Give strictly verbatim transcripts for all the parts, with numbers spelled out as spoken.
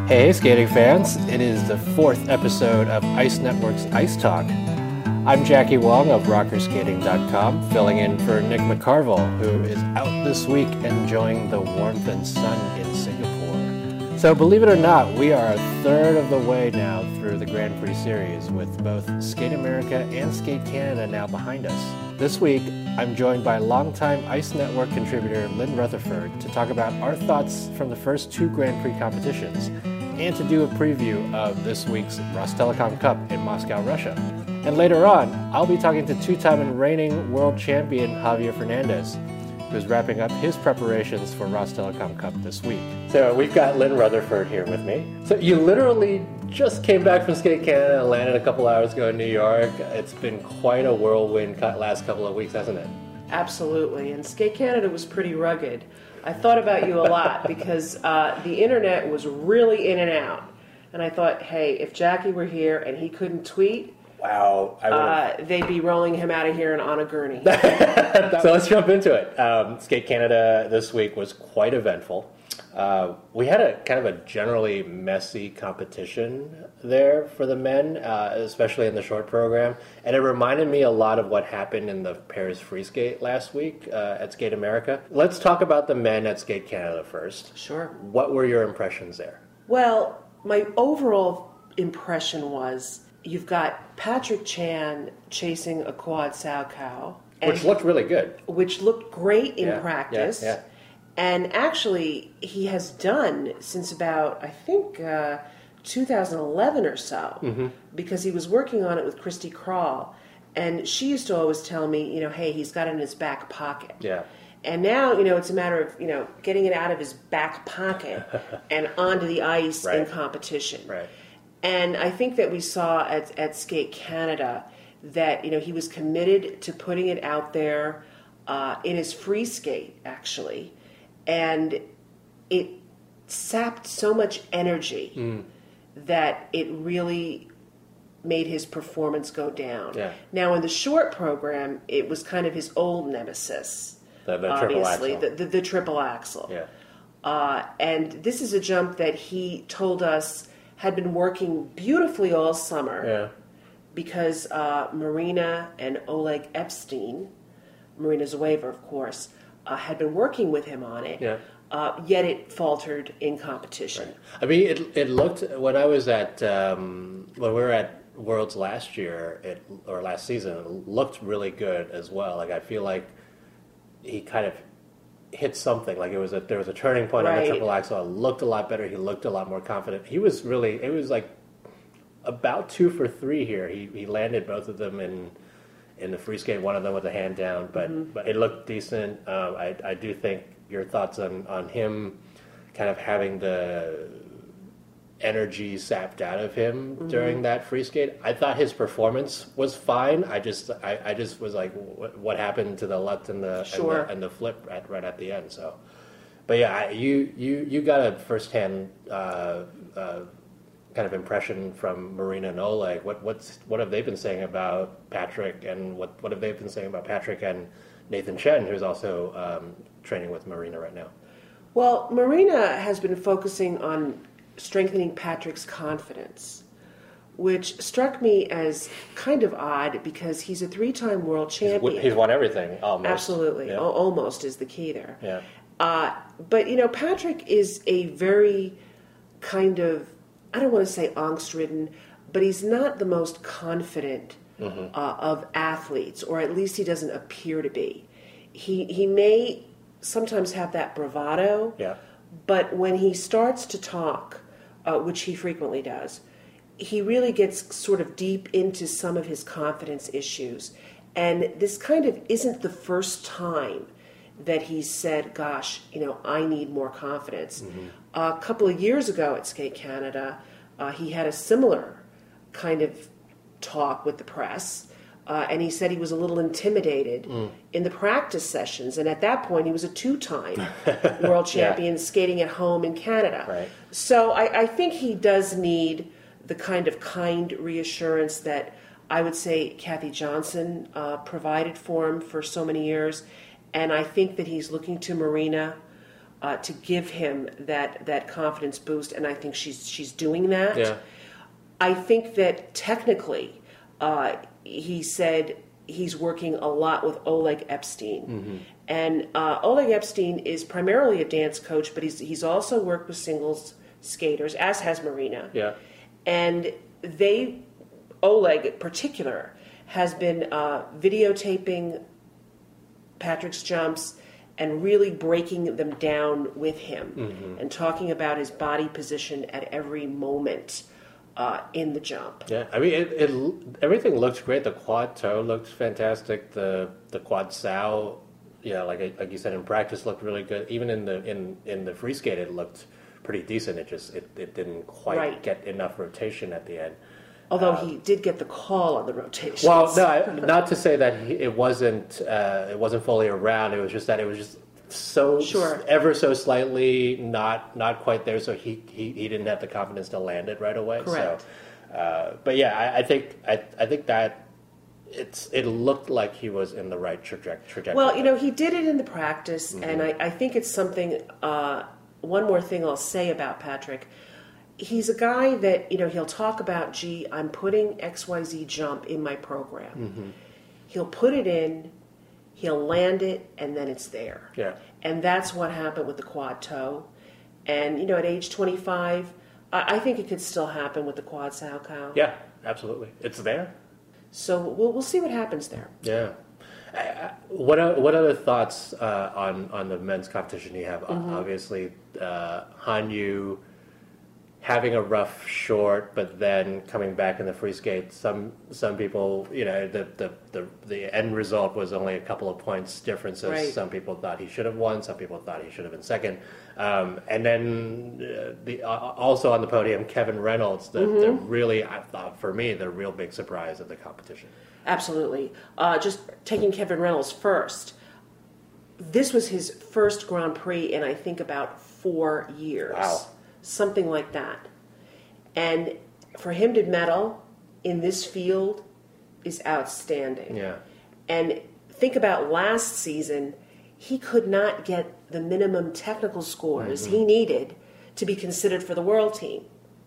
Hey, skating fans. It is the fourth episode of Ice Network's Ice Talk. I'm Jackie Wong of rocker skating dot com, filling in for Nick McCarville, who is out this week enjoying the warmth and sun in Singapore. So believe it or not, we are a third of the way now through the Grand Prix Series, with both Skate America and Skate Canada now behind us. This week, I'm joined by longtime Ice Network contributor Lynn Rutherford to talk about our thoughts from the first two Grand Prix competitions, and to do a preview of this week's Rostelecom Cup in Moscow, Russia. And later on, I'll be talking to two-time and reigning world champion Javier Fernandez, who's wrapping up his preparations for Rostelecom Cup this week. So we've got Lynn Rutherford here with me. So you literally just came back from Skate Canada and landed a couple hours ago in New York. It's been quite a whirlwind last couple of weeks, hasn't it? Absolutely, and Skate Canada was pretty rugged. I thought about you a lot because uh, the internet was really in and out. And I thought, hey, if Jackie were here and he couldn't tweet, wow, I uh, they'd be rolling him out of here and on a gurney. So let's jump into it. Um, Skate Canada this week was quite eventful. Uh, we had a kind of a generally messy competition there for the men, uh, especially in the short program. And it reminded me a lot of what happened in the Paris Free Skate last week uh, at Skate America. Let's talk about the men at Skate Canada first. Sure. What were your impressions there? Well, my overall impression was you've got Patrick Chan chasing a quad Salchow. Which looked really good. Which looked great in yeah, practice. Yeah, yeah. And actually, he has done since about, I think, uh, two thousand eleven or so, mm-hmm. because he was working on it with Christy Krall. And she used to always tell me, you know, hey, he's got it in his back pocket. Yeah. And now, you know, it's a matter of, you know, getting it out of his back pocket and onto the ice right. in competition. Right. And I think that we saw at, at Skate Canada that, you know, he was committed to putting it out there uh, in his free skate, actually. And it sapped so much energy mm. that it really made his performance go down. Yeah. Now, in the short program, it was kind of his old nemesis, the, the obviously, triple axle. The, the, the triple axle. Yeah. Uh, and this is a jump that he told us had been working beautifully all summer Yeah. because uh, Marina and Oleg Epstein, Marina's a waiver, of course, Uh, had been working with him on it, yeah. uh, yet it faltered in competition. Right. I mean, it it looked, when I was at, um, when we were at Worlds last year, it or last season, it looked really good as well. Like, I feel like he kind of hit something, like it was a, there was a turning point right. on the triple axle. It looked a lot better. He looked a lot more confident. He was really, it was like about two for three here. He he landed both of them in in the free skate, one of them with a hand down, but mm-hmm. but it looked decent. Um, I I do think your thoughts on, on him kind of having the energy sapped out of him mm-hmm. during that free skate. I thought his performance was fine. I just I, I just was like, what, what happened to the left and the sure. and the, and the flip at, right at the end. So, but yeah, I, you you you got a firsthand uh, uh, kind of impression from Marina and Oleg. What what's what have they been saying about Patrick, and what what have they been saying about Patrick and Nathan Chen, who's also um, training with Marina right now? Well, Marina has been focusing on strengthening Patrick's confidence, which struck me as kind of odd because he's a three-time world champion. He's, he's won everything, almost. Absolutely. Yeah. O- almost is the key there. Yeah. Uh, but, you know, Patrick is a very kind of, I don't want to say angst-ridden, but he's not the most confident mm-hmm. uh, of athletes, or at least he doesn't appear to be. He he may sometimes have that bravado, yeah. but when he starts to talk, uh, which he frequently does, he really gets sort of deep into some of his confidence issues. And this kind of isn't the first time that he said, gosh, you know, I need more confidence. Mm-hmm. Uh, a couple of years ago at Skate Canada, uh, he had a similar kind of talk with the press, uh, and he said he was a little intimidated mm. in the practice sessions. And at that point, he was a two-time world champion yeah. skating at home in Canada. Right. So I, I think he does need the kind of kind reassurance that I would say Kathy Johnson uh, provided for him for so many years. And I think that he's looking to Marina uh, to give him that that confidence boost, and I think she's she's doing that. Yeah. I think that technically, uh, he said he's working a lot with Oleg Epstein, mm-hmm. and uh, Oleg Epstein is primarily a dance coach, but he's he's also worked with singles skaters, as has Marina. Yeah. And they, Oleg in particular, has been uh, videotaping Patrick's jumps and really breaking them down with him, mm-hmm. and talking about his body position at every moment uh, in the jump. Yeah, I mean, it, it everything looked great. The quad toe looked fantastic. The the quad sow, yeah, like like you said, in practice looked really good. Even in the in, in the free skate, it looked pretty decent. It just it, it didn't quite Right. get enough rotation at the end. Although Um, he did get the call on the rotations. Well, no, I, not to say that he, it wasn't uh, it wasn't fully around. It was just that it was just so Sure. ever so slightly not not quite there. So he, he, he didn't have the confidence to land it right away. Correct. So, uh, but yeah, I, I think I I think that it's it looked like he was in the right traje- trajectory. Well, you know, he did it in the practice, Mm-hmm. and I, I think it's something. Uh, one more thing I'll say about Patrick. He's a guy that, you know, he'll talk about, gee, I'm putting X Y Z jump in my program. Mm-hmm. He'll put it in, he'll land it, and then it's there. Yeah. And that's what happened with the quad toe. And, you know, at age twenty-five, I, I think it could still happen with the quad sow cow. Yeah, absolutely, it's there. So we'll, we'll see what happens there. Yeah. I, I, what are, what other thoughts uh, on on the men's competition you have? Mm-hmm. Obviously, uh, Hanyu having a rough short, but then coming back in the free skate. Some some people, you know, the the, the, the end result was only a couple of points differences. Right. Some people thought he should have won. Some people thought he should have been second. Um, and then uh, the uh, also on the podium, Kevin Reynolds. The, Mm-hmm. the really, I thought for me, the real big surprise of the competition. Absolutely. Uh, just taking Kevin Reynolds first. This was his first Grand Prix in, I think, about four years. Wow. Something like that. And for him to medal in this field is outstanding. Yeah. And think about last season, he could not get the minimum technical scores Mm-hmm. he needed to be considered for the world team.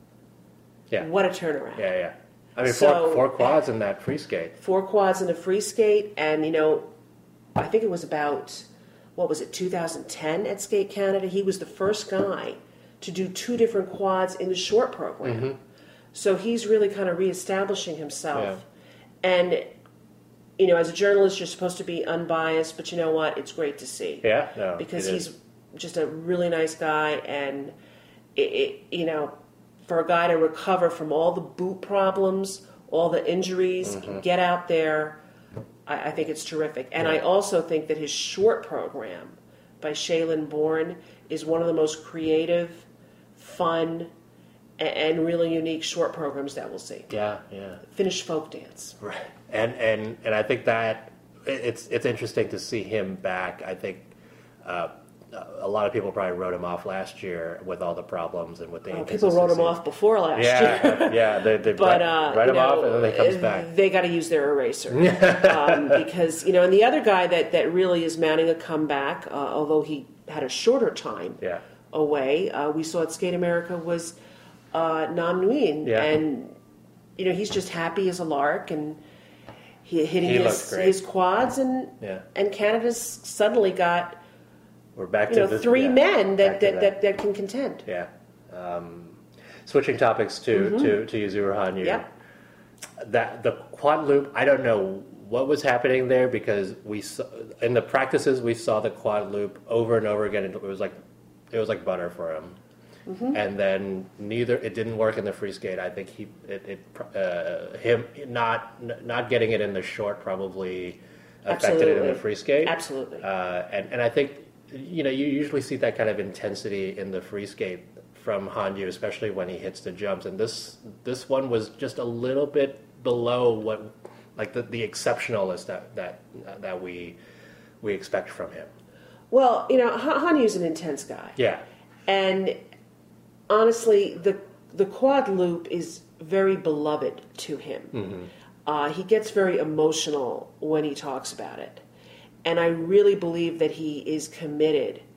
Yeah. What a turnaround. Yeah, yeah. I mean, So- four, four quads in that free skate. Four quads in a free skate, and, you know, I think it was about, what was it, two thousand ten at Skate Canada. He was the first guy to do two different quads in the short program. Mm-hmm. So he's really kind of reestablishing himself. And, you know, as a journalist, you're supposed to be unbiased, but you know what? It's great to see. Yeah, no, Because it is. he's just a really nice guy, and, it, it, you know, for a guy to recover from all the boot problems, all the injuries, Mm-hmm. get out there, I, I think it's terrific. And I also think that his short program by Shaylin Bourne is one of the most creative, fun, a- and really unique short programs that we'll see. Yeah, yeah. Finnish folk dance. Right. And and and I think that it's it's interesting to see him back. I think uh, a lot of people probably wrote him off last year with all the problems and with the Well, people wrote him inconsistency. off before last Yeah, year. yeah. They, they But write, uh, write you him off know, and then he comes back. They got to use their eraser, um, because you know. And the other guy that, that really is mounting a comeback, uh, although he had a shorter time Yeah. away, uh, we saw at Skate America was uh, Nam Nguyen, Yeah. and you know he's just happy as a lark and he hitting He looks his great. his quads, and Yeah. and Canada's suddenly got We're back you to know the, three yeah, men back that to that, that that can contend. Yeah. Um, switching topics to to to Yuzuru Hanyu. Yeah. That the quad loop. I don't know what was happening there because we saw, in the practices we saw the quad loop over and over again. It was like it was like butter for him. Mm-hmm. And then neither it didn't work in the free skate. I think he it, it uh, him not not getting it in the short probably affected it in the Absolutely. free skate. Absolutely. Uh, and and I think you know you usually see that kind of intensity in the free skate from Hanyu, especially when he hits the jumps. And this this one was just a little bit below what like the, the exceptionalist that that that we we expect from him. Well, you know, Han- Hanyu's an intense guy. Yeah. And honestly, the the quad loop is very beloved to him. Mm-hmm. Uh, he gets very emotional when he talks about it, and I really believe that he is committed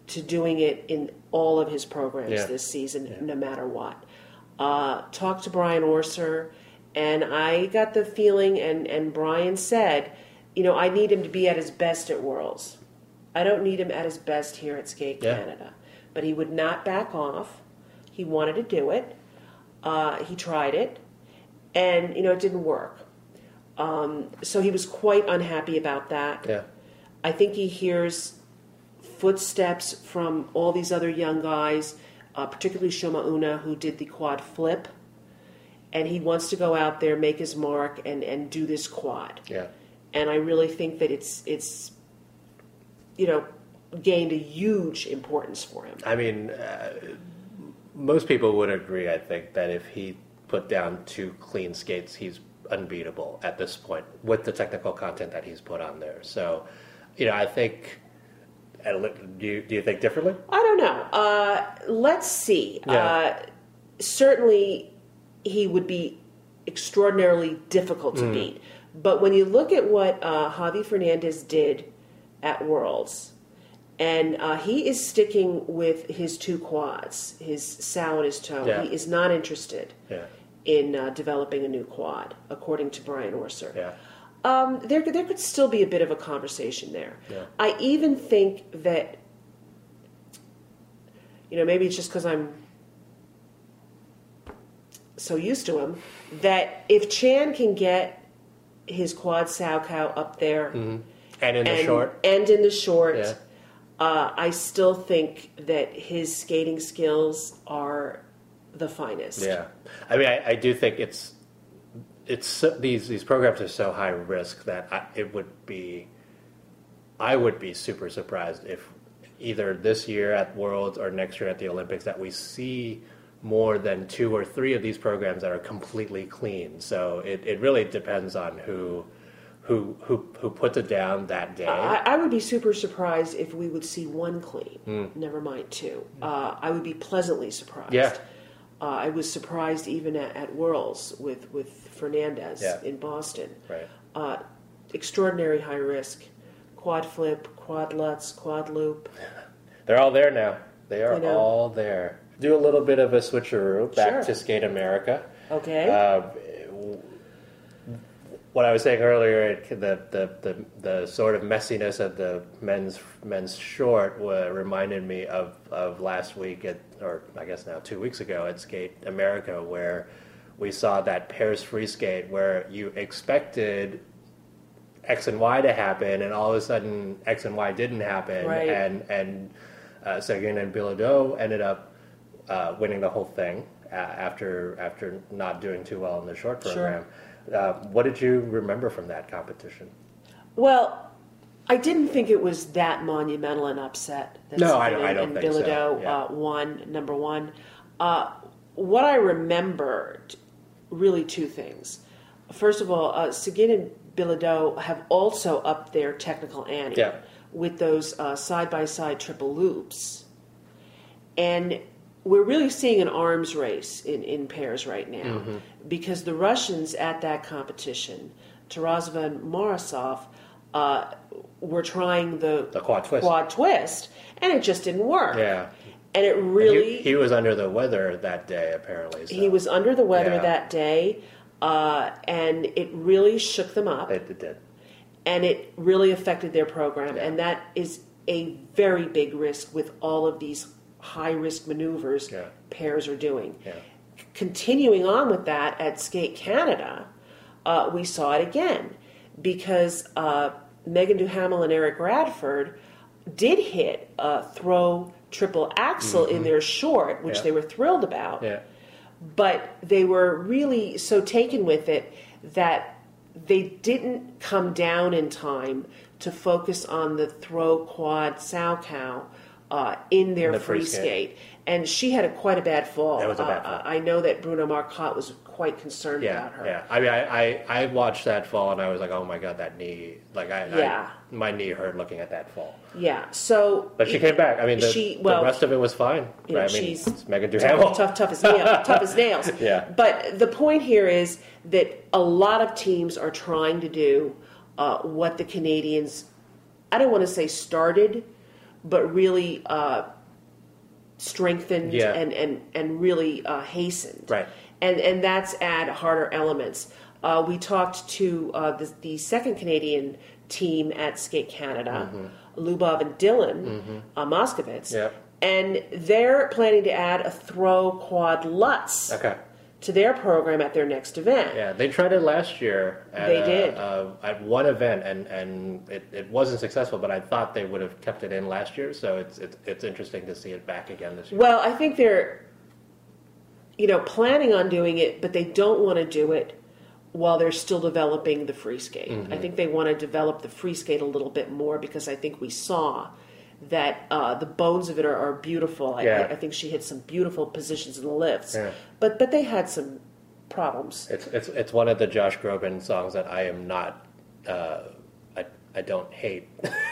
to doing it in all of his programs yeah. this season, yeah. no matter what. Uh, talked to Brian Orser, and I got the feeling, and, and Brian said, you know, I need him to be at his best at Worlds. I don't need him at his best here at Skate yeah. Canada. But he would not back off. He wanted to do it. Uh, he tried it, and, you know, it didn't work. Um, so he was quite unhappy about that. Yeah. I think he hears footsteps from all these other young guys, uh, particularly Shoma Una, who did the quad flip, and he wants to go out there, make his mark, and, and do this quad. Yeah. And I really think that it's it's you know gained a huge importance for him. I mean, uh, most people would agree. I think that if he put down two clean skates, he's unbeatable at this point with the technical content that he's put on there. So, you know, I think. Do you, do you think differently? I don't know. Uh, let's see. Yeah. Uh, certainly, he would be extraordinarily difficult to mm. beat. But when you look at what uh, Javi Fernandez did at Worlds, and uh, he is sticking with his two quads, his sow and his toe. Yeah. He is not interested yeah. in uh, developing a new quad, according to Brian Orser. Yeah. Um, there, there could still be a bit of a conversation there. Yeah. I even think that, you know, maybe it's just because I'm so used to him, that if Chan can get his quad sow cow up there mm-hmm. and in the and, short, and in the short, yeah. uh, I still think that his skating skills are the finest. Yeah, I mean, I, I do think it's. It's so, these these programs are so high risk that I, it would be, I would be super surprised if either this year at Worlds or next year at the Olympics that we see more than two or three of these programs that are completely clean. So it, it really depends on who who who who puts it down that day. I, I would be super surprised if we would see one clean. Mm. Never mind two. Uh, I would be pleasantly surprised. Yeah. Uh, I was surprised even at, at Worlds with, with Fernandez yeah. in Boston. Right. Uh, extraordinary high risk. Quad flip, quad lutz, quad loop. They're all there now. They are You know. all there. Do a little bit of a switcheroo back Sure. to Skate America. Okay. Uh, what I was saying earlier, it, the, the, the, the sort of messiness of the men's men's short uh, reminded me of, of last week, at, or I guess now two weeks ago at Skate America, where we saw that pairs free skate where you expected X and Y to happen, and all of a sudden X and Y didn't happen, Right. and and uh, Seguin and Bilodeau ended up uh, winning the whole thing uh, after after not doing too well in the short program. Sure. Uh, what did you remember from that competition? Well, I didn't think it was that monumental an upset. That No, I Seguin don't- I don't and think so, Bilodeau yeah. uh, won, number one. Uh, what I remembered, really two things. First of all, uh, Seguin and Bilodeau have also upped their technical ante Yeah. with those uh, side-by-side triple loops. And we're really seeing an arms race in, in pairs right now, Mm-hmm. because the Russians at that competition, Tarasova and Morozov, uh, were trying the, The quad twist. quad twist, and it just didn't work. Yeah. And it And really... he, he was under the weather that day, apparently. So. He was under the weather Yeah. that day, uh, and it really shook them up, It, it did. and it really affected their program. Yeah. And that is a very big risk with all of these high-risk maneuvers Yeah. pairs are doing. Yeah. Continuing on with that, at Skate Canada, uh, we saw it again, because uh, Megan Duhamel and Eric Radford did hit a throw triple axel in their short, which Yeah. they were thrilled about. Yeah. But they were really so taken with it that they didn't come down in time to focus on the throw quad sow cow uh, in their The free free skate. skate. And she had a quite a bad fall. That was a bad Uh, fall. I know that Bruno Marcotte was quite concerned Yeah, about her. yeah. I mean, I, I, I watched that fall and I was like, oh my god, that knee! Like, I, Yeah. I my knee hurt looking at that fall. Yeah, so... But she came back. I mean, the, She- well, the rest of it was fine. you know, Right? I mean, she's it's Megan Duhamel. tough, tough, tough as nails. tough as nails. Yeah. But the point here is that a lot of teams are trying to do uh, what the Canadians, I don't want to say started, but really uh, strengthened Yeah. and, and, and really uh, hastened. Right. And, and that's add harder elements. Uh, we talked to uh, the, the second Canadian team at Skate Canada, mm-hmm. Lubov and Dylan mm-hmm. uh, Moskovitz, yeah. and they're planning to add a throw quad Lutz okay. to their program at their next event. Yeah, they tried it last year. At, They uh, did. Uh, at one event, and, and it, it wasn't successful, but I thought they would have kept it in last year, so it's, it's, it's interesting to see it back again this year. Well, I think they're, you know, planning on doing it, but they don't want to do it while they're still developing the free skate. Mm-hmm. I think they want to develop the free skate a little bit more because I think we saw that uh, the bones of it are, are beautiful. I, yeah. I, I think she hit some beautiful positions in the lifts, yeah. but but they had some problems. It's it's it's one of the Josh Groban songs that I am not, uh, I I don't hate.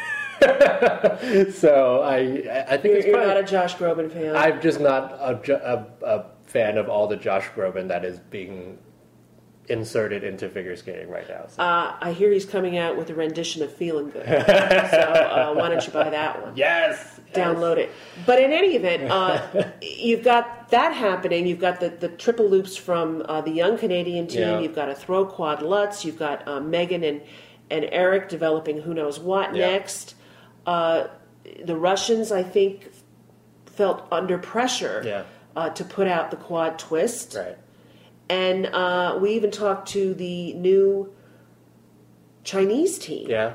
So I I think You're, it's you're probably, not a Josh Groban fan. I'm just not a, a, a fan of all the Josh Groban that is being inserted into figure skating right now. So. Uh, I hear he's coming out with a rendition of "Feeling Good," so uh, why don't you buy that one? Yes, Download yes. it. But in any event, uh, you've got that happening. You've got the, the triple loops from uh, the young Canadian team. Yeah. You've got a throw quad Lutz. You've got uh, Megan and and Eric developing who knows what Yeah. next. Uh, the Russians, I think, felt under pressure Yeah. uh, to put out the quad twist. Right. And uh, we even talked to the new Chinese team. Yeah.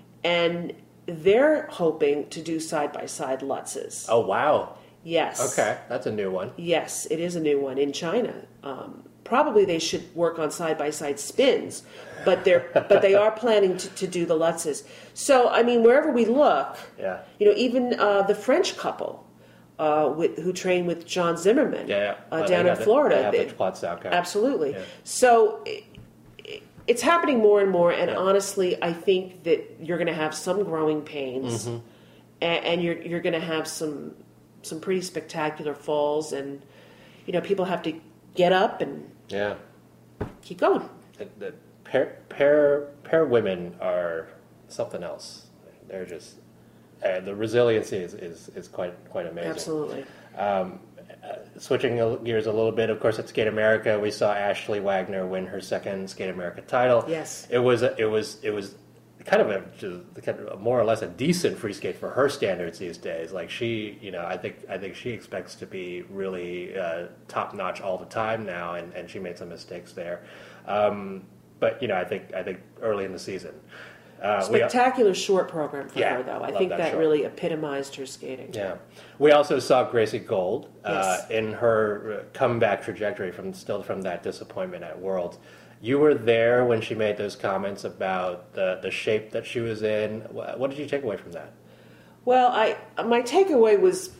And they're hoping to do side-by-side Lutzes. Oh wow. Yes. Okay, that's a new one. Yes, it is a new one in China. Um, probably they should work on side-by-side spins, but they're but they are planning to, to do the Lutzes. So, I mean, wherever we look, Yeah. you know, even uh, the French couple uh, with, who train with John Zimmerman Yeah, yeah. uh, Well, down they in got Florida. The, they have they- the quad sound guy. Absolutely. Yeah. So it, it- it's happening more and more, and Yeah. honestly, I think that you're going to have some growing pains, Mm-hmm. and, and you're you're going to have some some pretty spectacular falls, and you know people have to get up and Yeah. keep going. The, the pair pair pair women are something else. They're just uh, the resiliency is, is, is quite quite amazing. Absolutely. Um, uh, switching gears a little bit, of course, at Skate America, we saw Ashley Wagner win her second Skate America title. Yes. It was a, it was it was kind of a just kind of a more or less a decent free skate for her standards these days. Like she, you know, I think I think she expects to be really uh, top notch all the time now, and, and she made some mistakes there. Um, but you know, I think I think early in the season. Uh, we- Spectacular short program for Yeah, her, though. I love think that that short. really epitomized her skating. Yeah, we also saw Gracie Gold uh, Yes. in her comeback trajectory from still from that disappointment at Worlds. You were there when she made those comments about the the shape that she was in. Wha- What did you take away from that? Well, I my takeaway was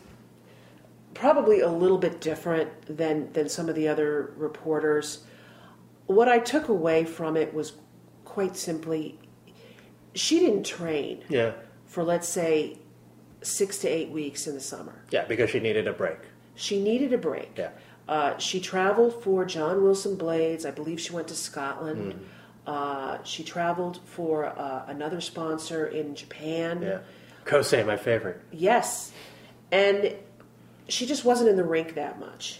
probably a little bit different than than some of the other reporters. What I took away from it was quite simply, she didn't train Yeah, for, let's say, six to eight weeks in the summer. yeah, because she needed a break. She needed a break. Yeah. Uh, she traveled for John Wilson Blades. I believe she went to Scotland. Mm-hmm. Uh, she traveled for uh, another sponsor in Japan. Yeah, Kosei, my favorite. Yes. And she just wasn't in the rink that much.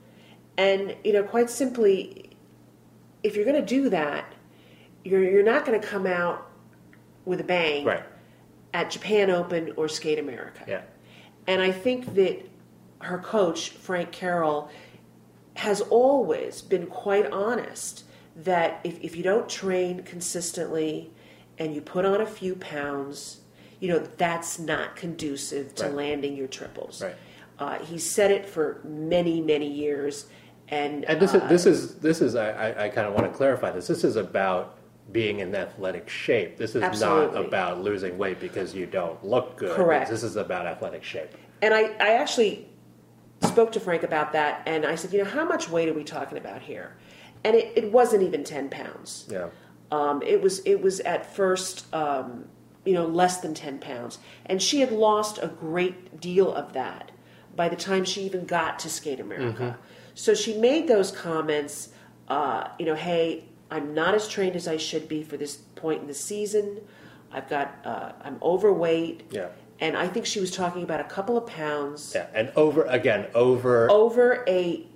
And, you know, quite simply, if you're going to do that, you're, you're not going to come out with a bang Right. at Japan Open or Skate America. Yeah. And I think that her coach, Frank Carroll, has always been quite honest that if, if you don't train consistently and you put on a few pounds, you know, that's not conducive to Right. landing your triples. Right. Uh, he's said it for many, many years. And, And this uh, is this is this is I, I, I kind of want to clarify this. This is about being in athletic shape. This is Absolutely. not about losing weight because you don't look good. Correct. This is about athletic shape. And I, I actually spoke to Frank about that, and I said, you know, how much weight are we talking about here? And it, it wasn't even ten pounds. Yeah. Um, it was it was at first, um, you know, less than ten pounds. And she had lost a great deal of that by the time she even got to Skate America. Mm-hmm. So she made those comments, uh, you know, hey, I'm not as trained as I should be for this point in the season. I've got, uh, I'm overweight. Yeah. And I think she was talking about a couple of pounds. Yeah, and over, again, over... Over a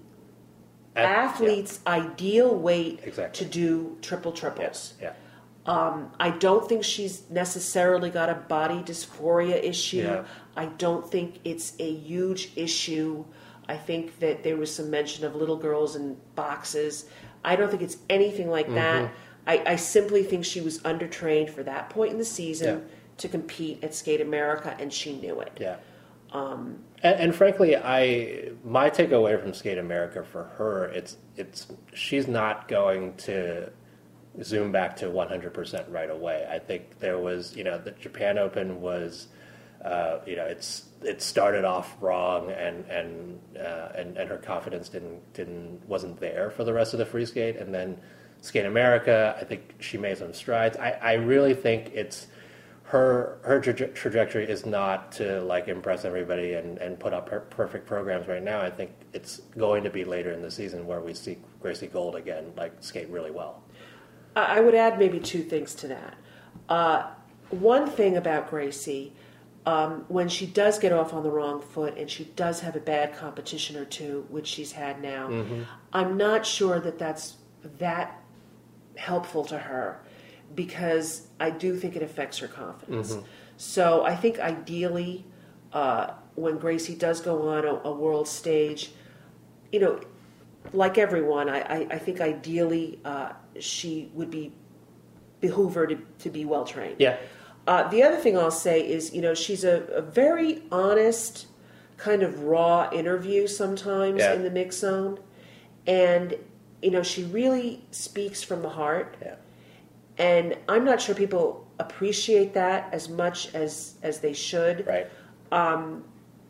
at, athlete's yeah. ideal weight exactly. to do triple triples. Yes. Yeah. Um, I don't think she's necessarily got a body dysphoria issue. Yeah. I don't think it's a huge issue. I think that there was some mention of little girls in boxes. I don't think it's anything like mm-hmm. that. I, I simply think she was undertrained for that point in the season yeah. to compete at Skate America, and she knew it. Yeah. Um, and, and frankly, I my takeaway from Skate America for her, it's it's she's not going to zoom back to one hundred percent right away. I think there was, you know, the Japan Open was, uh, you know, it's it started off wrong, and and, uh, and and her confidence didn't didn't wasn't there for the rest of the free skate, and then Skate America, I think she made some strides. I, I really think it's her her traje- trajectory is not to like impress everybody and, and put up her perfect programs right now. I think it's going to be later in the season where we see Gracie Gold again, like skate really well. I would add maybe two things to that. Uh, one thing about Gracie, um, when she does get off on the wrong foot and she does have a bad competition or two, which she's had now, mm-hmm. I'm not sure that that's that helpful to her, because I do think it affects her confidence. Mm-hmm. So I think ideally, uh, when Gracie does go on a, a world stage, you know, like everyone, I, I, I think ideally uh, she would be behoove her to, to be well trained. Yeah. Uh, the other thing I'll say is, you know, she's a, a very honest, kind of raw interview sometimes yeah. in the mix zone, and you know, she really speaks from the heart. Yeah. And I'm not sure people appreciate that as much as as they should. Right. Um,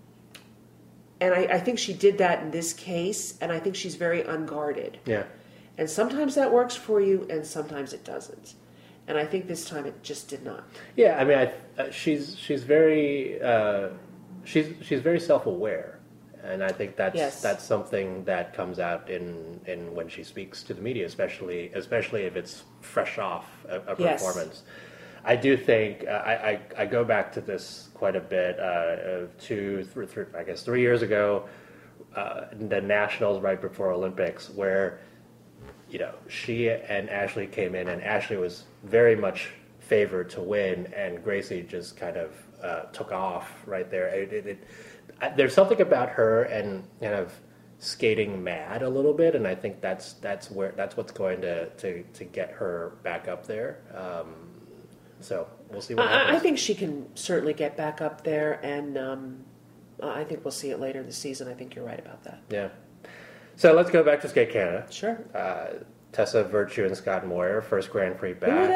and I, I think she did that in this case, and I think she's very unguarded. Yeah. And sometimes that works for you, and sometimes it doesn't. And I think this time it just did not. Yeah, I mean, I, uh, she's she's very uh, she's she's very self-aware, and I think that's yes. that's something that comes out in, in when she speaks to the media, especially especially if it's fresh off a, a performance. Yes. I do think uh, I, I I go back to this quite a bit. Uh, two, three, three, I guess three years ago, uh, the Nationals right before Olympics, where you know she and Ashley came in, and Ashley was very much favored to win, and Gracie just kind of uh, took off right there. It, it, it, I, there's something about her and kind of skating mad a little bit, and I think that's that's where that's what's going to to, to get her back up there. Um, So we'll see what happens. I, I think she can certainly get back up there, and um, I think we'll see it later this season. I think you're right about that. Yeah. So let's go back to Skate Canada. Sure. Uh, Tessa Virtue and Scott Moyer, first Grand Prix back. Who are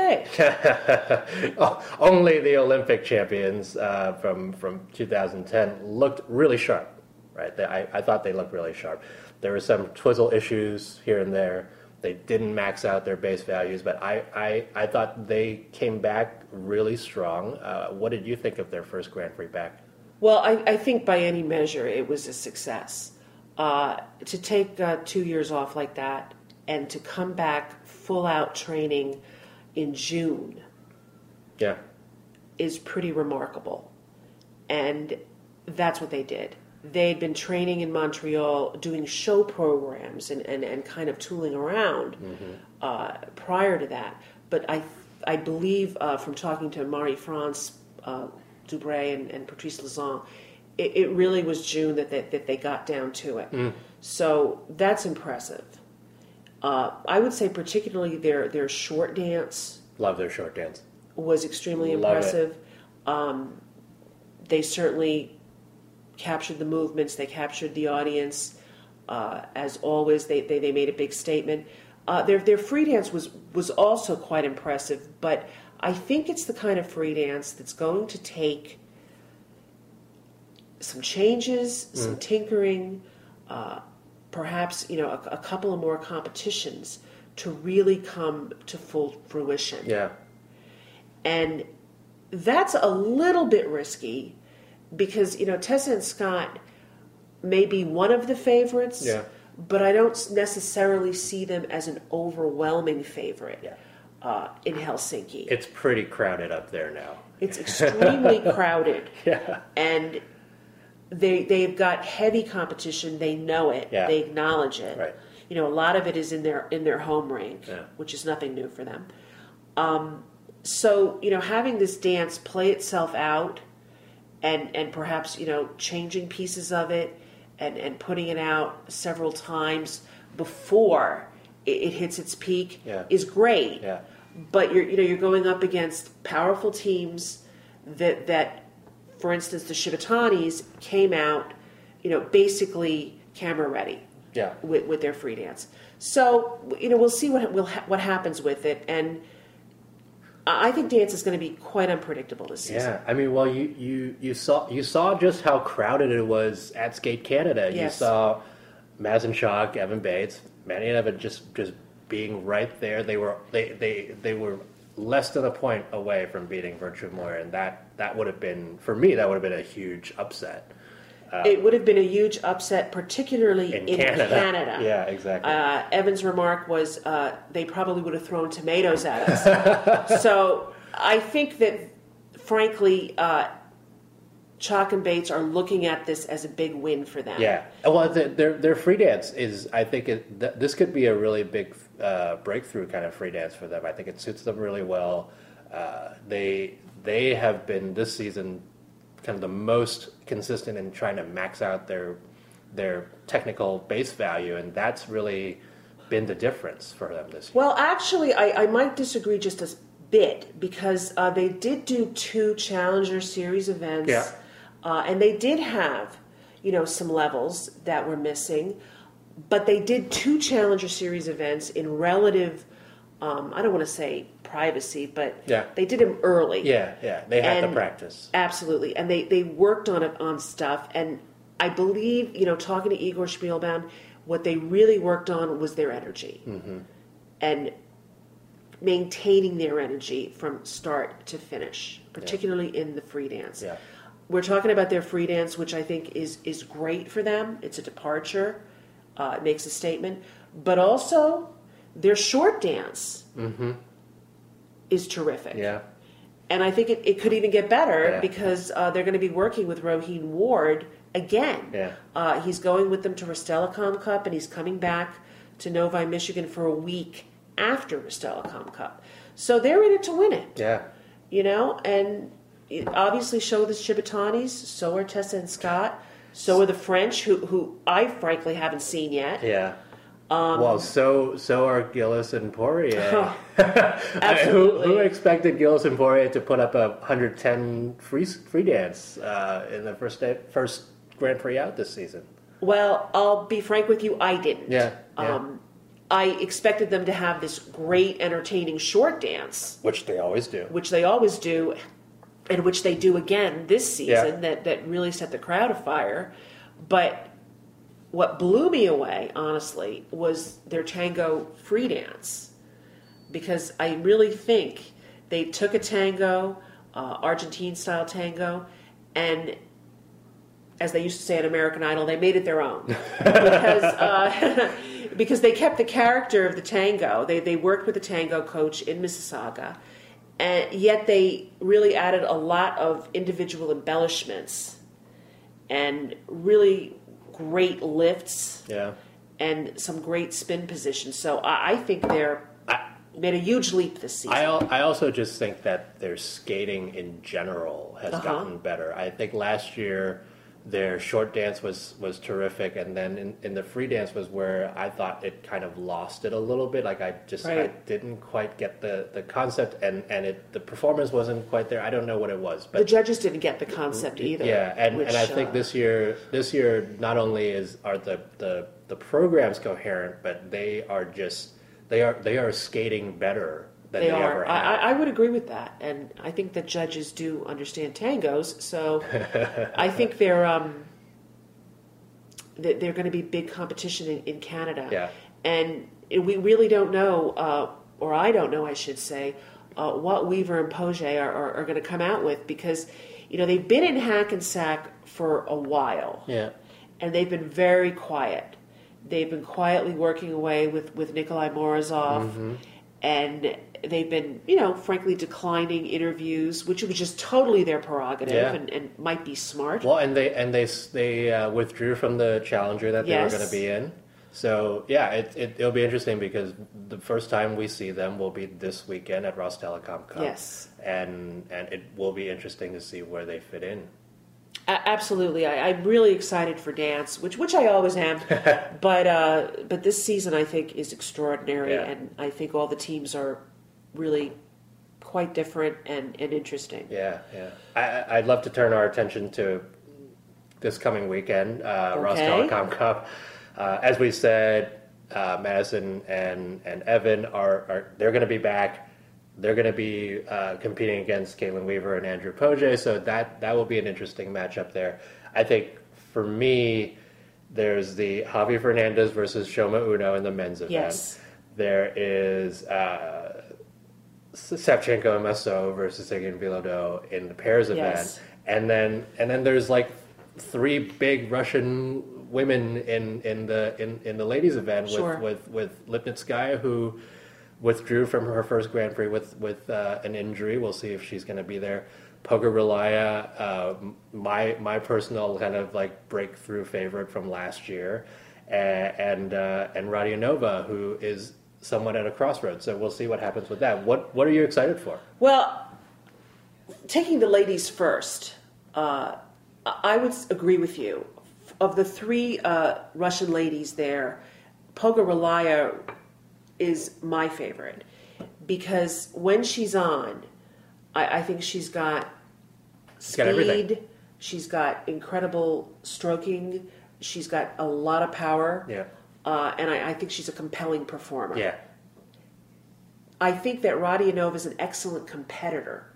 they? oh, only the Olympic champions uh, from from two thousand ten looked really sharp. Right. They, I, I thought they looked really sharp. There were some twizzle issues here and there. They didn't max out their base values, but I, I, I thought they came back really strong. Uh, what did you think of their first Grand Prix back? Well, I, I think by any measure it was a success. Uh, to take uh, two years off like that and to come back full out training in June yeah. is pretty remarkable. And that's what they did. They'd been training in Montreal, doing show programs and, and, and kind of tooling around mm-hmm. uh, prior to that. But I I believe uh, from talking to Marie-France uh, Dubré and, and Patrice Lauzon, it, it really was June that they, that they got down to it. Mm. So that's impressive. Uh, I would say particularly their, their short dance. Love their short dance. Was extremely Love impressive. Um, they certainly captured the movements, they captured the audience. Uh, as always, they, they, they made a big statement. Uh, their their free dance was, was also quite impressive, but I think it's the kind of free dance that's going to take some changes, mm. some tinkering, uh, perhaps you know a, a couple of more competitions to really come to full fruition. Yeah, and that's a little bit risky. Because, you know, Tessa and Scott may be one of the favorites, yeah. but I don't necessarily see them as an overwhelming favorite. Yeah. uh, in Helsinki. It's pretty crowded up there now. It's extremely crowded. Yeah. And they, they've got heavy competition. They know it. Yeah. They acknowledge it. Right. You know, a lot of it is in their in their home rink, Yeah. which is nothing new for them. Um, so, you know, having this dance play itself out and, and perhaps, you know, changing pieces of it and, and putting it out several times before it, it hits its peak Yeah. is great. Yeah. But you're you know you're going up against powerful teams that that, for instance, the Shibatanis came out, you know, basically camera ready. Yeah. With, with their free dance. So, you know, we'll see what will ha- what happens with it, and I think dance is going to be quite unpredictable this season. Yeah, I mean, well, you, you, you saw you saw just how crowded it was at Skate Canada. Yes. You saw Mazen Chalk, Evan Bates, Manny and Evan just just being right there. They were they they, they were less than a point away from beating Virtue Moyer, and that that would have been, for me, that would have been a huge upset. Uh, it would have been a huge upset, particularly in, in Canada. Canada. Yeah, exactly. Uh, Evan's remark was uh, they probably would have thrown tomatoes at us. So I think that, frankly, uh, Chalk and Bates are looking at this as a big win for them. Yeah. Well, the, their their free dance is, I think, it, th- this could be a really big uh, breakthrough kind of free dance for them. I think it suits them really well. Uh, they they have been this season kind of the most consistent in trying to max out their their technical base value, and that's really been the difference for them this year. Well, actually, I, I might disagree just a bit, because uh, they did do two Challenger Series events, Yeah. uh, and they did have, you know, some levels that were missing, but they did two Challenger Series events in relative, um, I don't want to say privacy, but Yeah. they did them early. Yeah, yeah, they had And- to practice. Absolutely, and they, they worked on it on stuff, and I believe, you know, talking to Igor Spielbaum, what they really worked on was their energy, Mm-hmm. and maintaining their energy from start to finish, particularly in the free dance. Yeah. We're talking about their free dance, which I think is is great for them. It's a departure, uh, it makes a statement, but also their short dance is terrific. Yeah, And I think it, it could even get better Yeah. because uh, they're going to be working with Roheen Ward again. Yeah. Uh, he's going with them to Rastelecom Cup, and he's coming back to Novi, Michigan for a week after Rastelecom Cup. So they're in it to win it, yeah. you know? And it obviously so the Shibatanis, so are Tessa and Scott, so are the French, who, who I frankly haven't seen yet. Yeah. Um, well, so so are Gillis and Poirier. Absolutely. I mean, who, who expected Gillis and Poirier to put up a one hundred ten free free dance uh, in the first day, first Grand Prix out this season? Well, I'll be frank with you, I didn't. Yeah, yeah. Um, I expected them to have this great, entertaining short dance, Which they always do. which they always do, and which they do again this season, Yeah. that, that really set the crowd afire. But what blew me away, honestly, was their tango free dance. Because I really think they took a tango, uh, Argentine-style tango, and as they used to say on American Idol, they made it their own. because uh, because they kept the character of the tango. They, they worked with the tango coach in Mississauga, and yet they really added a lot of individual embellishments and really great lifts Yeah. and some great spin positions. So I, I think they're made a huge leap this season. I, al- I also just think that their skating in general has Uh-huh. gotten better. I think last year their short dance was, was terrific, and then in, in the free dance was where I thought it kind of lost it a little bit. Like I just I Right. didn't quite get the, the concept, and, and it the performance wasn't quite there. I don't know what it was, but the judges didn't get the concept either. yeah, and, which, and I think uh, this year, this year not only is are the, the, the programs coherent, but they are just they are they are skating better than They they, are. ever I, have. I I would agree with that, and I think that judges do understand tangos. So I think they're um, that they're going to be big competition in, in Canada. Yeah. And we really don't know, uh, or I don't know, I should say, uh, what Weaver and Poget are, are, are going to come out with, because you know they've been in Hackensack for a while. Yeah. And they've been very quiet. They've been quietly working away with, with Nikolai Morozov, and they've been, you know, frankly declining interviews, which was just totally their prerogative Yeah. and, and might be smart. Well, and they and they they uh, withdrew from the Challenger that they Yes. were going to be in. So yeah, it, it it'll be interesting because the first time we see them will be this weekend at Rostelecom Cup. Yes. and and it will be interesting to see where they fit in. A- absolutely, I, I'm really excited for dance, which which I always am. but uh, but this season I think is extraordinary, Yeah. and I think all the teams are really quite different and, and interesting. Yeah, yeah. I, I'd love to turn our attention to this coming weekend, uh, Ross Okay. Telecom Cup. Uh, as we said, uh, Madison and, and Evan are, are they're going to be back. They're going to be uh, competing against Caitlin Weaver and Andrew Poje, so that, that will be an interesting matchup there. I think for me, there's the Javi Fernandez versus Shoma Uno in the men's event. Yes. There is uh, Savchenko and Massot versus Seguin Bilodeau in the pairs event, Yes. and then and then there's like three big Russian women in, in the in, in the ladies event Sure. with, with with Lipnitskaya, who withdrew from her first Grand Prix with with uh, an injury. We'll see if she's going to be there. Poga Relaya, uh, my my personal kind of like breakthrough favorite from last year, and and, uh, and Radianova, who is somewhat at a crossroads. So we'll see what happens with that. What what are you excited for? Well, taking the ladies first, uh, I would agree with you. Of the three uh, Russian ladies there, Poga Relaya is my favorite because when she's on, I, I think she's got She's got everything. speed, she's got incredible stroking, she's got a lot of power, Yeah, uh, and I, I think she's a compelling performer. yeah, I think that Radianova is an excellent competitor.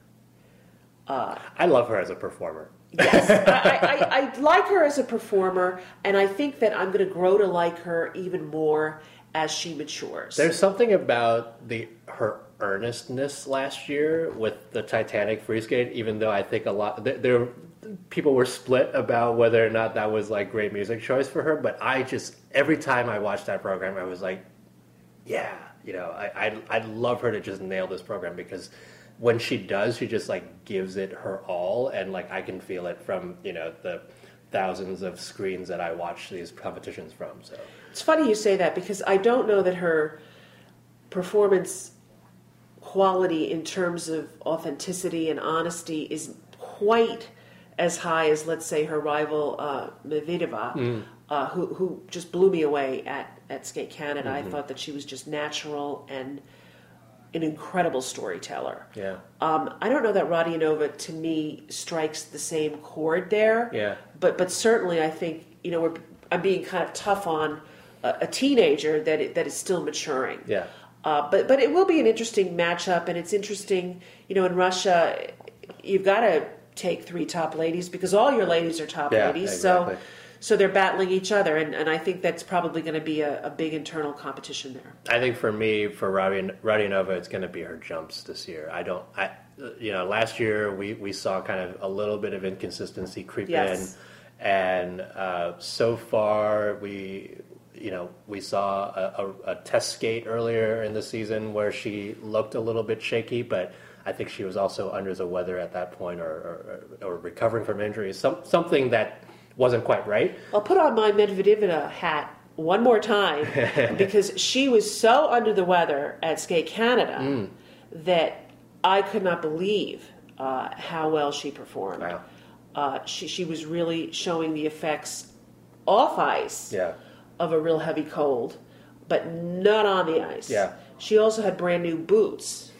I love her as a performer. Yes, I, I, I like her as a performer, and I think that I'm going to grow to like her even more as she matures. There's something about the her earnestness last year with the Titanic free skate, even though I think a lot there, there people were split about whether or not that was like great music choice for her. But I just every time I watched that program, I was like, yeah, you know, I I I'd love her to just nail this program because when she does, she just like gives it her all, and like I can feel it from you know the thousands of screens that I watch these competitions from. So It's funny you say that because I don't know that her performance quality in terms of authenticity and honesty is quite as high as, let's say, her rival uh, Medvedeva, Mm. uh, who who just blew me away at, at Skate Canada. Mm-hmm. I thought that she was just natural and an incredible storyteller. yeah, Um, I don't know that Radianova, to me, strikes the same chord there. Yeah. But but certainly, I think you know we're, I'm being kind of tough on a, a teenager that it, that is still maturing. yeah. Uh, but but it will be an interesting matchup, and it's interesting. You know, in Russia, you've got to take three top ladies because all your ladies are top Yeah, ladies. exactly. So so they're battling each other, and, and I think that's probably going to be a, a big internal competition there. I think for me, for Radi- Radianova, it's going to be her jumps this year. I don't, I, you know, last year we, we saw kind of a little bit of inconsistency creep Yes. in, and uh, so far we, you know, we saw a, a, a test skate earlier in the season where she looked a little bit shaky, but I think she was also under the weather at that point, or or, or recovering from injuries, some something that wasn't quite right. I'll put on my Medvedeva hat one more time because she was so under the weather at Skate Canada Mm. that I could not believe uh, how well she performed. Wow. Uh, she, she was really showing the effects off ice Yeah. of a real heavy cold, but not on the ice. Yeah. She also had brand new boots.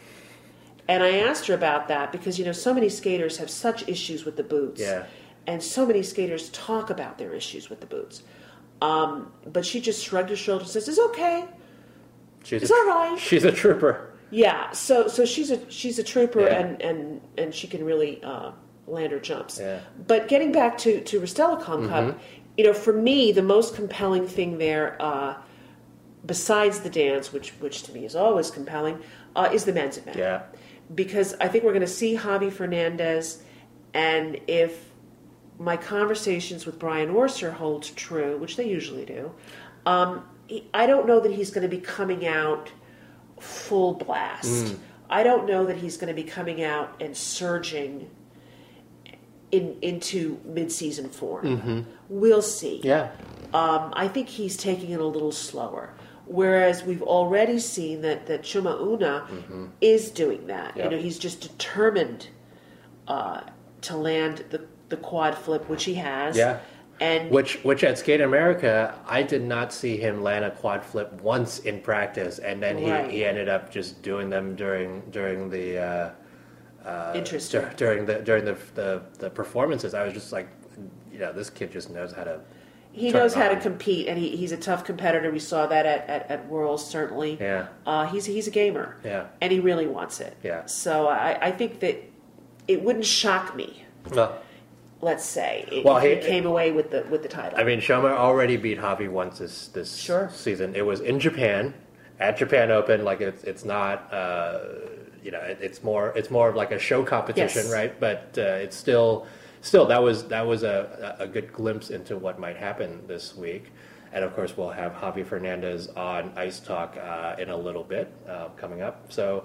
And I asked her about that because, you know, so many skaters have such issues with the boots. Yeah. And so many skaters talk about their issues with the boots. Um, but she just shrugged her shoulders and says, it's okay. She's It's a, all right. She's a trooper. Yeah, so so she's a she's a trooper Yeah. and, and, and she can really uh, land her jumps. Yeah. But getting back to, to Rostelecom Cup, you know, for me, the most compelling thing there, uh, besides the dance, which which to me is always compelling, uh, is the men's event. Yeah. Because I think we're going to see Javi Fernandez, and if my conversations with Brian Orser hold true, which they usually do, um, he, I don't know that he's going to be coming out full blast. Mm. I don't know that he's going to be coming out and surging in into mid-season form. Mm-hmm. We'll see. Yeah. Um, I think he's taking it a little slower. Whereas we've already seen that, that Chuma Una Mm-hmm. is doing that. Yep. You know, he's just determined uh, to land the, the quad flip, which he has. Yeah. And Which, which at Skate America, I did not see him land a quad flip once in practice, and then he, Right. he ended up just doing them during during the uh, uh, Interesting. dur- during the during the, the the performances. I was just like, you know, this kid just knows how to. he turn knows how to on. compete, and he, he's a tough competitor. We saw that at, at, at Worlds, certainly. Yeah. Uh, he's, he's a gamer. Yeah. And he really wants it. Yeah. So I, I think that it wouldn't shock me, Well, let's say, if Well, he, he- came away with the with the title. I mean, Shoma already beat Javi once this this Sure. season. It was in Japan, at Japan Open. Like it's it's not uh, you know it, it's more it's more of like a show competition, Yes. right? But uh, it's still still that was that was a a good glimpse into what might happen this week. And of course, we'll have Javi Fernandez on Ice Talk uh, in a little bit uh, coming up. So.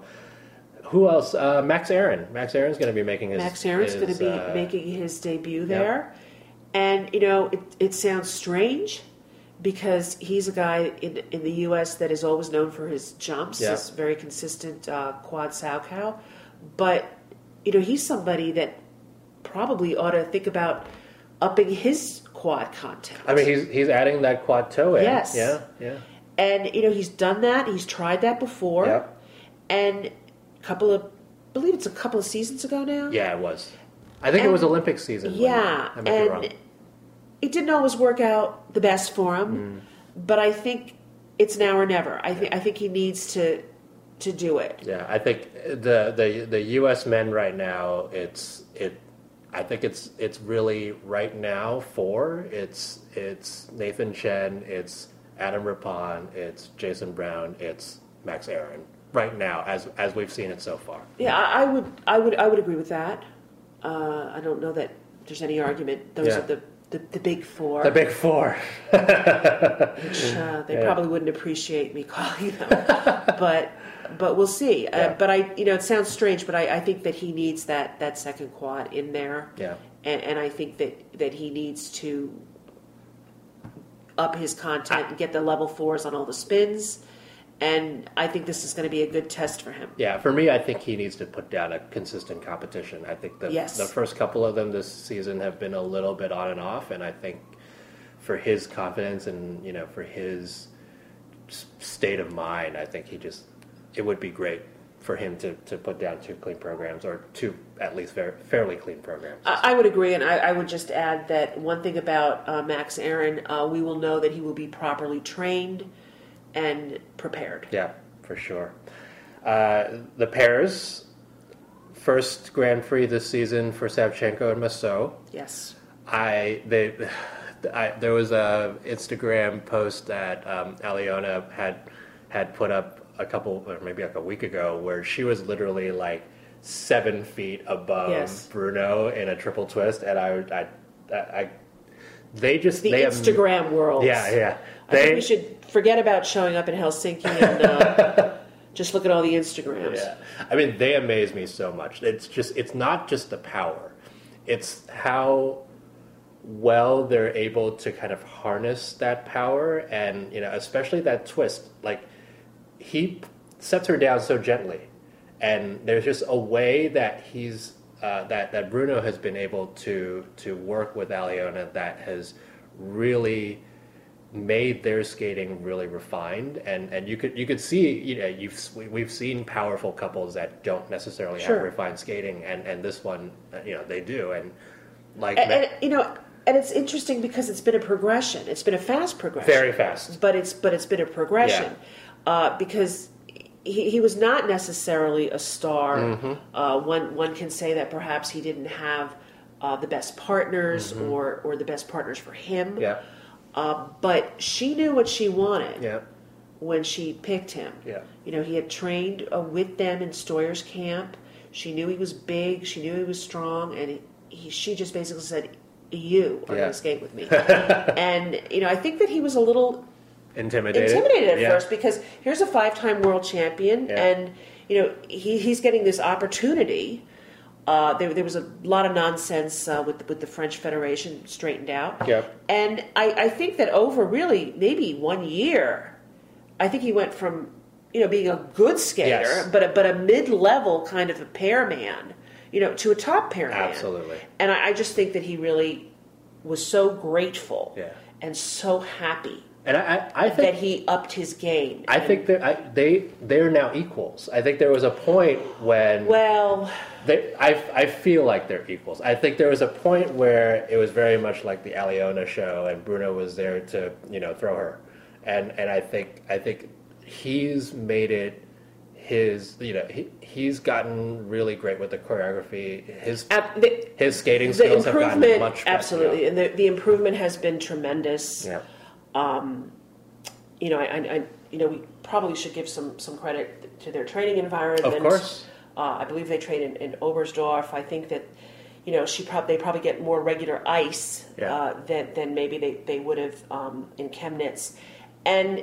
Who else? Uh, Max Aaron. Max Aaron's going to be making his. Max Aaron's his, going to be uh, making his debut there. And, you know, it, it sounds strange because he's a guy in, in the U S that is always known for his jumps, Yeah. his very consistent uh, quad Salchow. But, you know, he's somebody that probably ought to think about upping his quad content. I mean, he's he's adding that quad toe in. Yes. Yeah. Yeah. And, you know, he's done that. He's tried that before. Yep. And a couple of, I believe it's a couple of seasons ago now. Yeah, it was. I think And- it was Olympic season. when- Yeah, I might be wrong. and it didn't always work out the best for him, Mm. but I think it's now or never. I think I think he needs to to do it. Yeah, I think the the the U S men right now, it's it. I think it's it's really right now for it's it's Nathan Chen, it's Adam Rippon, it's Jason Brown, it's Max Aaron right now as as we've seen it so far. Yeah, I, I would I would I would agree with that. Uh, I don't know that there's any argument. Those Yeah. are the, the, the big four, The big four. which uh, they Yeah. probably wouldn't appreciate me calling them, but. But we'll see. Yeah. Uh, but I, you know, it sounds strange, but I, I think that he needs that, that second quad in there. Yeah. And, and I think that, that he needs to up his content and get the level fours on all the spins. And I think this is going to be a good test for him. Yeah, for me, I think he needs to put down a consistent competition. I think the Yes. the first couple of them this season have been a little bit on and off, and I think for his confidence and you know for his s- state of mind, I think he just it would be great for him to, to put down two clean programs or two at least fair, fairly clean programs. I, I would agree, and I, I would just add that one thing about uh, Max Aaron, uh, we will know that he will be properly trained and prepared. Yeah, for sure. Uh, the pairs, first Grand Prix this season for Savchenko and Massot. Yes. I they I, there was a Instagram post that um, Aliona had had put up a couple or maybe like a week ago where she was literally like seven feet above Yes. Bruno in a triple twist, and I I, I they just The they am- Instagram world. yeah yeah I they think we should forget about showing up in Helsinki and uh, just look at all the Instagrams. yeah I mean they amaze me so much. It's just it's not just the power, it's how well they're able to kind of harness that power, and you know especially that twist. Like he sets her down so gently, and there's just a way that he's uh, that that Bruno has been able to to work with Aliona that has really made their skating really refined, and and you could you could see you know you've we've seen powerful couples that don't necessarily Sure. have refined skating, and and this one uh, you know they do, and like And, and you know, and it's interesting because it's been a progression. It's been a fast progression. very fast. But it's but it's been a progression uh, because he, he was not necessarily a star. Mm-hmm. Uh, one one can say that perhaps he didn't have uh, the best partners or or the best partners for him. Mm-hmm. Yeah, Uh, but she knew what she wanted yeah, when she picked him. yeah. You know, he had trained uh, with them in Stoyer's camp. She knew he was big. She knew he was strong, and he, he, she just basically said, "You are Yeah. going to skate with me." And you know, I think that he was a little intimidated. Intimidated at yeah. first because here's a five-time world champion, yeah. and you know he, he's getting this opportunity. Uh, there, there was a lot of nonsense uh, with with the French Federation straightened out, yeah. and I, I think that over really maybe one year, I think he went from you know being a good skater, yes. but a, but a mid-level kind of a pairman, you know, to a top pairman. Absolutely. And I, I just think that he really was so grateful yeah. and so happy. And I, I, I think that he upped his game. I and, think that I, they they're now equals. I think there was a point when well, they, I I feel like they're equals. I think there was a point where it was very much like the Aliona show, and Bruno was there to you know throw her, and and I think I think he's made it his you know he he's gotten really great with the choreography. His uh, the, his skating the skills have gotten improvement much better. absolutely, and the the improvement has been tremendous. Yeah. Um, you know, I, I, I, you know, we probably should give some, some credit to their training environment. Of course. Uh, I believe they train in, in Oberstdorf. I think that, you know, she prob- they probably get more regular ice yeah. uh, than, than maybe they, they would have um, in Chemnitz. And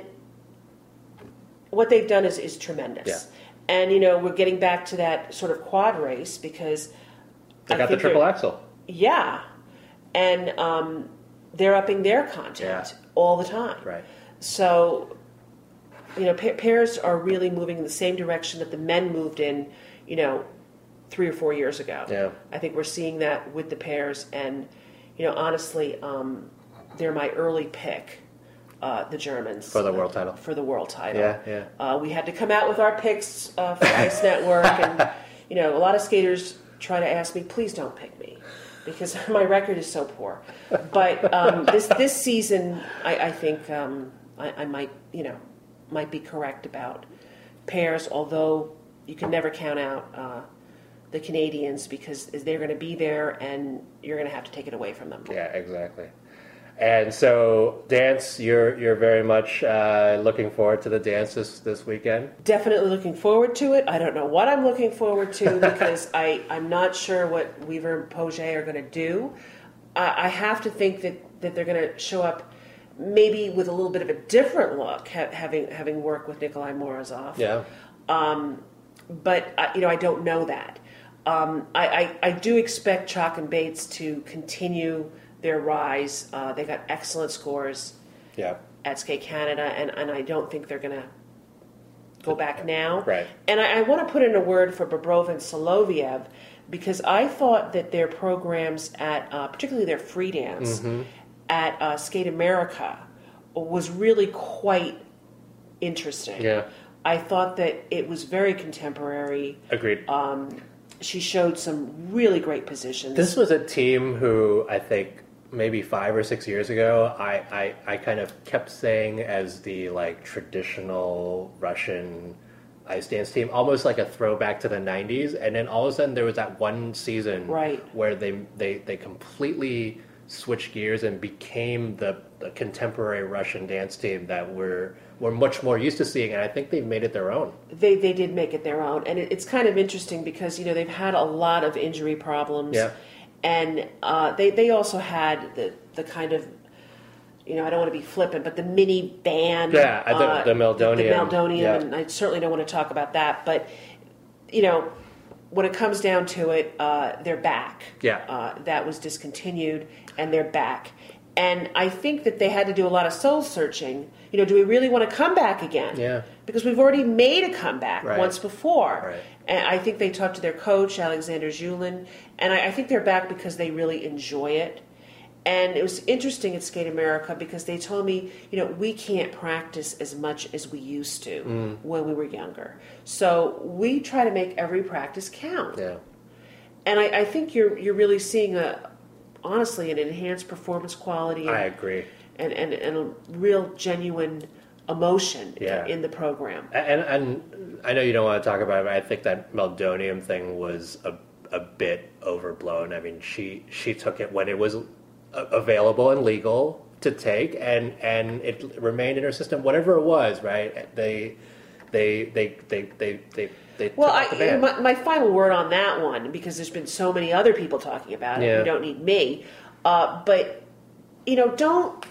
what they've done is, is tremendous. Yeah. And, you know, we're getting back to that sort of quad race because... They I got the think triple axel. Yeah. And um, they're upping their content Yeah. all the time. Right. So, you know, pa- pairs are really moving in the same direction that the men moved in, you know, three or four years ago. Yeah. I think we're seeing that with the pairs, and you know, honestly, um, they're my early pick, uh, the Germans For the world title. For the world title. Yeah, yeah. Uh, we had to come out with our picks uh, for Ice Network, and you know, a lot of skaters try to ask me, please don't pick me, because my record is so poor. But um, this this season, I, I think um, I, I might, you know, might be correct about pairs. Although you can never count out uh, the Canadians because they're going to be there, and you're going to have to take it away from them. Yeah, exactly. And so, dance, you're you're very much uh, looking forward to the dance this, this weekend? Definitely looking forward to it. I don't know what I'm looking forward to because I, I'm not sure what Weaver and Poget are going to do. I, I have to think that, that they're going to show up maybe with a little bit of a different look, ha- having having worked with Nikolai Morozov. Yeah. Um, but, uh, you know, I don't know that. Um, I, I, I do expect Chalk and Bates to continue their rise. Uh, they got excellent scores Yeah. at Skate Canada, and, and I don't think they're going to go back now. Right. And I, I want to put in a word for Bobrov and Soloviev, because I thought that their programs at, uh, particularly their free dance, Mm-hmm. at uh, Skate America was really quite interesting. Yeah. I thought that it was very contemporary. Agreed. Um, she showed some really great positions. This was a team who I think maybe five or six years ago, I, I, I kind of kept saying as the like traditional Russian ice dance team, almost like a throwback to the nineties. And then all of a sudden there was that one season Right. where they, they, they completely switched gears and became the, the contemporary Russian dance team that we're, we're much more used to seeing. And I think they've made it their own. They they did make it their own, and it, it's kind of interesting because you know they've had a lot of injury problems, Yeah. and uh, they they also had the the kind of, you know, I don't want to be flippant, but the mini band, Yeah, the- uh, the Meldonium. the Meldonium, Yeah. and I certainly don't want to talk about that, but you know, when it comes down to it, uh, they're back. Yeah. uh, that was discontinued, and they're back. And I think that they had to do a lot of soul searching. You know, do we really want to come back again? Yeah. Because we've already made a comeback Right. once before. Right. And I think they talked to their coach, Alexander Julin, and I, I think they're back because they really enjoy it. And it was interesting at Skate America because they told me, you know, we can't practice as much as we used to Mm. when we were younger. So we try to make every practice count. Yeah. And I, I think you're you're really seeing a honestly an enhanced performance quality. And, I agree. And, and, and a real genuine emotion Yeah. in the program. And, and I know you don't want to talk about it, but I think that Meldonium thing was a, a bit overblown. I mean, she she took it when it was available and legal to take, and, and it remained in her system, whatever it was, right? They they they they they they, they Well, took the I, ban. my, my final word on that one, because there's been so many other people talking about it, Yeah. you don't need me. Uh, but you know, don't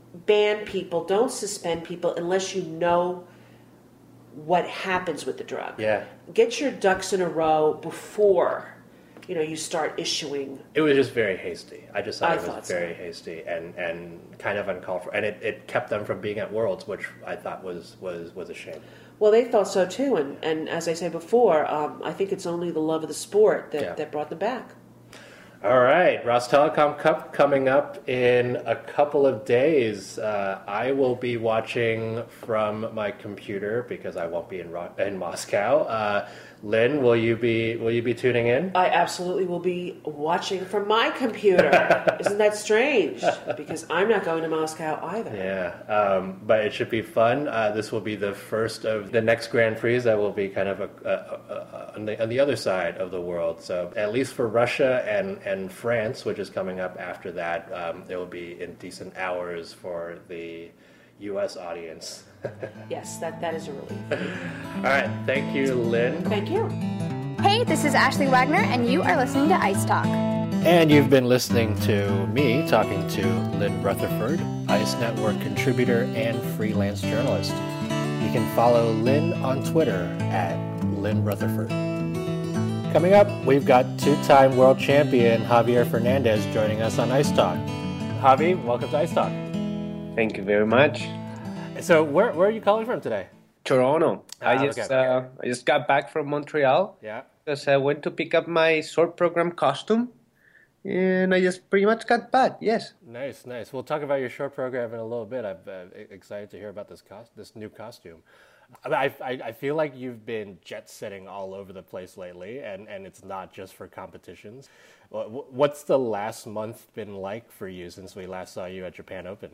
ban people, don't suspend people unless you know what happens with the drug. Yeah. Get your ducks in a row before, you know, you start issuing. It was just very hasty. I just thought I it was thought so. very hasty and, and kind of uncalled for. And it, it kept them from being at Worlds, which I thought was, was, was a shame. Well, they thought so too, and, and as I said before, um, I think it's only the love of the sport that, Yeah. that brought them back. All right, Rostelecom Cup coming up in a couple of days. Uh, I will be watching from my computer because I won't be in Ro- in Moscow. Uh, Lynn, will you be will you be tuning in? I absolutely will be watching from my computer. Isn't that strange? Because I'm not going to Moscow either. Yeah, um, but it should be fun. Uh, this will be the first of the next Grand Prix that will be kind of a, a, a, a, on, the, on the other side of the world. So at least for Russia and, and France, which is coming up after that, um, it will be in decent hours for the U S audience. Yes, that, that is a relief. All right, thank you, Lynn. Thank you. Hey, this is Ashley Wagner, and you are listening to Ice Talk. And you've been listening to me talking to Lynn Rutherford, Ice Network contributor and freelance journalist. You can follow Lynn on Twitter at Lynn Rutherford. Coming up, we've got two-time world champion Javier Fernandez joining us on Ice Talk. Javi, welcome to Ice Talk. Thank you very much. So where, where are you calling from today? Toronto. Ah, I just okay. uh, I just got back from Montreal Yeah. because I went to pick up my short program costume, and I just pretty much got back. Yes. Nice, nice. We'll talk about your short program in a little bit. I'm uh, excited to hear about this cost, this new costume. I, I, I feel like you've been jet setting all over the place lately, and, and it's not just for competitions. Wh- What's the last month been like for you since we last saw you at Japan Open?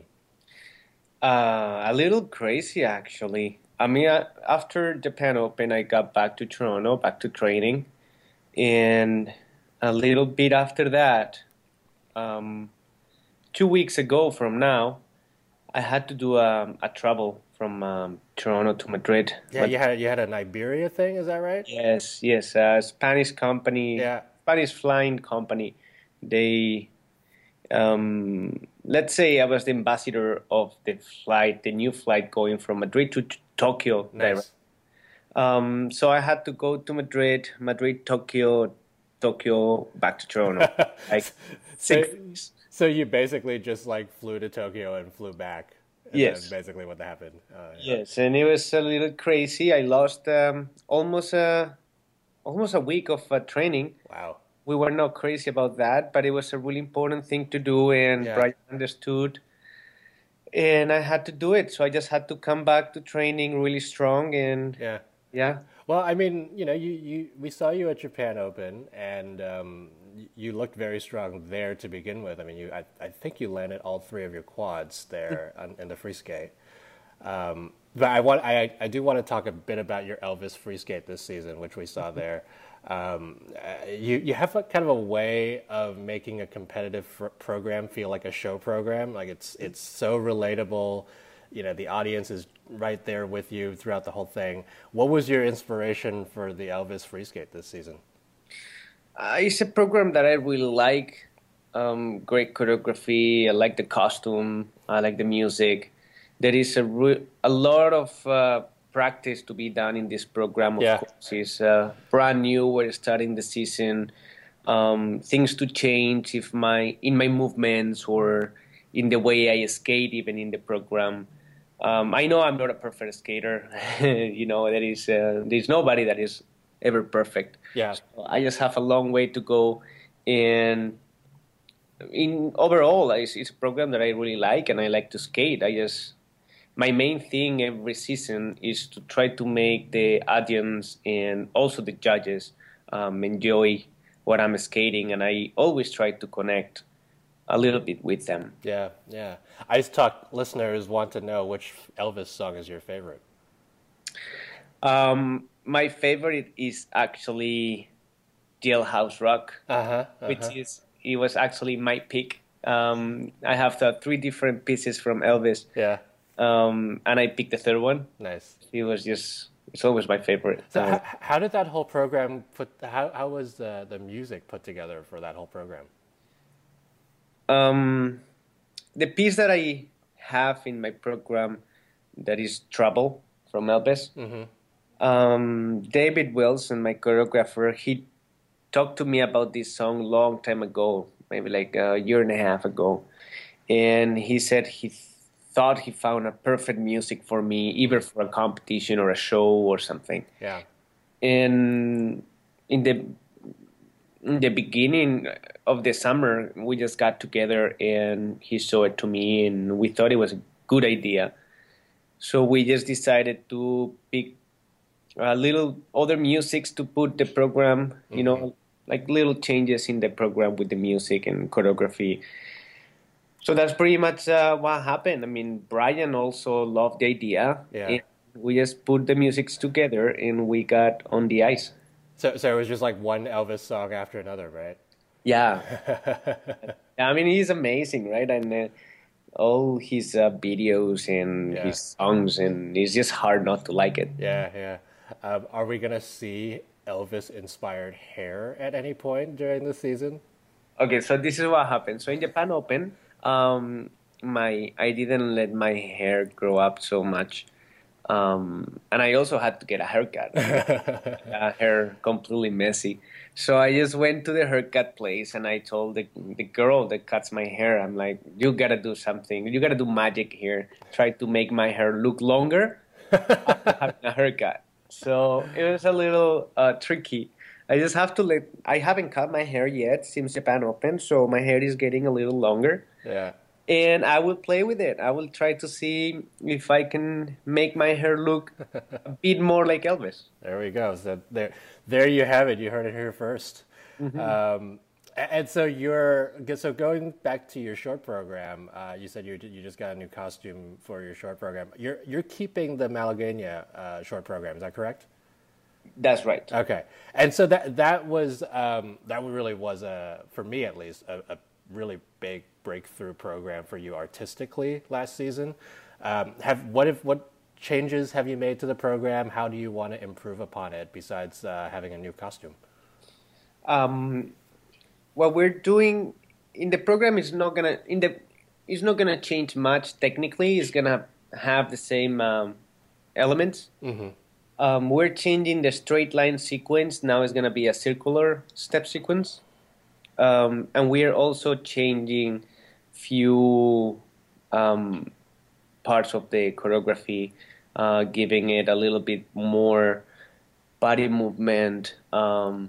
Uh, a little crazy, actually. I mean, uh, after Japan Open, I got back to Toronto, back to training, and a little bit after that, um, two weeks ago from now, I had to do a, a travel from um, Toronto to Madrid. Yeah, But- you had you had a Iberia thing, is that right? Yes, yes, a Spanish company, Yeah. Spanish flying company. They, um, let's say I was the ambassador of the flight, the new flight going from Madrid to t- Tokyo. Nice. Um, so I had to go to Madrid, Madrid, Tokyo, Tokyo, back to Toronto. Like six So- weeks. So you basically just like flew to Tokyo and flew back. And Yes. that's basically what happened. Uh, yeah. Yes, and it was a little crazy. I lost um, almost a almost a week of uh, training. Wow. We were not crazy about that, but it was a really important thing to do, and Yeah. Brian understood, and I had to do it. So I just had to come back to training really strong, and Yeah. yeah, Well, I mean, you know, you, you we saw you at Japan Open, and um, y- you looked very strong there to begin with. I mean, you I, I think you landed all three of your quads there on, in the free skate. Um, but I want I I do want to talk a bit about your Elvis free skate this season, which we saw there. Um, uh, you you have a kind of a way of making a competitive fr- program feel like a show program. Like it's it's so relatable. You know, the audience is right there with you throughout the whole thing. What was your inspiration for the Elvis free skate this season? uh, it's a program that I really like. Um, great choreography. I like the costume. I like the music. There is a re- a lot of uh, practice to be done in this program. Of Yeah. course, it's uh, brand new. We're starting the season. Um, things to change if my in my movements or in the way I skate, even in the program. Um, I know I'm not a perfect skater. you know, there is uh, there's nobody that is ever perfect. Yeah. I just have a long way to go, and in overall, it's, it's a program that I really like, and I like to skate. I just my main thing every season is to try to make the audience and also the judges um, enjoy what I'm skating, and I always try to connect a little bit with them. Yeah, yeah. Ice Talk listeners want to know which Elvis song is your favorite. Um, my favorite is actually Jailhouse Rock, Uh-huh, uh-huh. which is it was actually my pick. Um, I have the three different pieces from Elvis, Yeah, um, and I picked the third one. nice. It was just it's always my favorite. So Uh, h- how did that whole program put, how, how was the, the music put together for that whole program? um, the piece that I have in my program that is Trouble from Elvis. Mm-hmm. Um, David Wilson, my choreographer, he talked to me about this song long time ago, maybe like a year and a half ago. And he said he th- thought he found a perfect music for me, either for a competition or a show or something. Yeah. And in the in the beginning of the summer, we just got together and he showed it to me, and we thought it was a good idea. So we just decided to pick a little other musics to put the program, you know, mm-hmm. like little changes in the program with the music and choreography. So that's pretty much uh, what happened. I mean, Brian also loved the idea. Yeah. And we just put the musics together and we got on the ice. So, so it was just like one Elvis song after another, right? Yeah. I mean, he's amazing, right? And uh, all his uh, videos and yeah. his songs, and it's just hard not to like it. Yeah, yeah. Um, are we gonna see Elvis-inspired hair at any point during the season? Okay, so this is what happened. So in Japan Open, um, my I didn't let my hair grow up so much. Um, and I also had to get a haircut. uh, hair completely messy. So I just went to the haircut place and I told the the girl that cuts my hair, I'm like, you gotta do something. You gotta do magic here. Try to make my hair look longer after having a haircut. So it was a little uh, tricky. I just have to let, I haven't cut my hair yet since Japan Open, so my hair is getting a little longer. Yeah. And I will play with it. I will try to see if I can make my hair look a bit more like Elvis. There we go. So there, there you have it. You heard it here first. Mm-hmm. Um, and so you're so going back to your short program. Uh, you said you you just got a new costume for your short program. You're you're keeping the Malagueña uh, short program. Is that correct? That's right. Okay. And so that that was um, that really was a, for me at least, a, a really big breakthrough program for you artistically last season. Um, have what if what changes have you made to the program? How do you want to improve upon it besides uh, having a new costume? Um, what we're doing in the program is not gonna in the is not gonna change much technically. It's gonna have the same um, elements. Mm-hmm. Um, we're changing the straight line sequence. Now it's gonna be a circular step sequence. Um, and we are also changing few um, parts of the choreography, uh, giving it a little bit more body movement, um,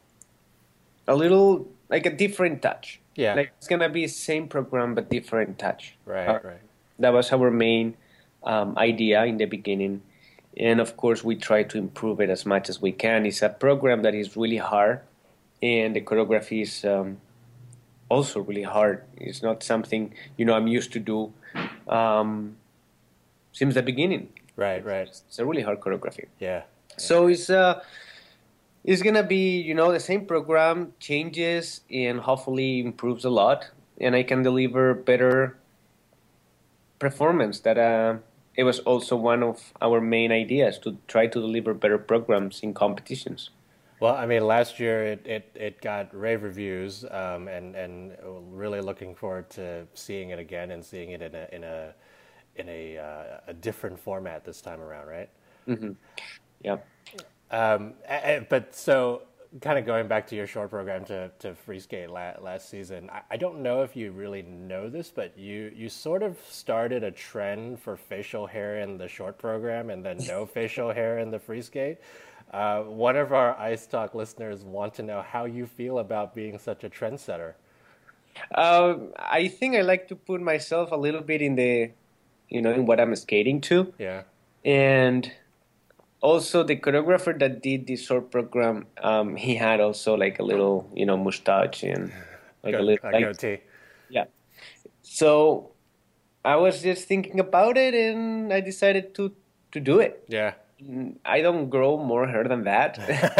a little like a different touch. Yeah, like it's gonna be same program but different touch. Right, uh, right. That was our main um, idea in the beginning, and of course we try to improve it as much as we can. It's a program that is really hard. And the choreography is um, also really hard. It's not something, you know, I'm used to do um, since the beginning. Right, right. It's a really hard choreography. Yeah. yeah. So it's uh, it's gonna be, you know, the same program, changes, and hopefully improves a lot, and I can deliver better performance. That uh, it was also one of our main ideas, to try to deliver better programs in competitions. Well, I mean, last year it, it, it got rave reviews, um, and and really looking forward to seeing it again and seeing it in a in a in a uh, a different format this time around, right? Mm-hmm. Yeah. Um, but so, kind of going back to your short program to to free skate la- last season, I, I don't know if you really know this, but you you sort of started a trend for facial hair in the short program and then no facial hair in the free skate. Uh, one of our Ice Talk listeners want to know how you feel about being such a trendsetter. Uh, I think I like to put myself a little bit in the, you know, in what I'm skating to. Yeah. And also the choreographer that did this short program, um, he had also like a little, you know, mustache and like Go, a little a like, goatee. Yeah. So I was just thinking about it and I decided to, to do it. Yeah. I don't grow more hair than that.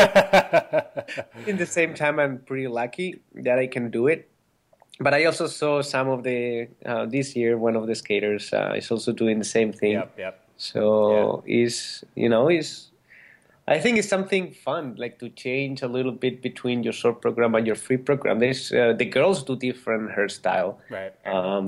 In the same time, I'm pretty lucky that I can do it. But I also saw some of the, uh, this year, one of the skaters uh, is also doing the same thing. Yep, yep. So yeah. is you know, is I think it's something fun, like to change a little bit between your short program and your free program. There's uh, the girls do different hairstyle. Right. Um,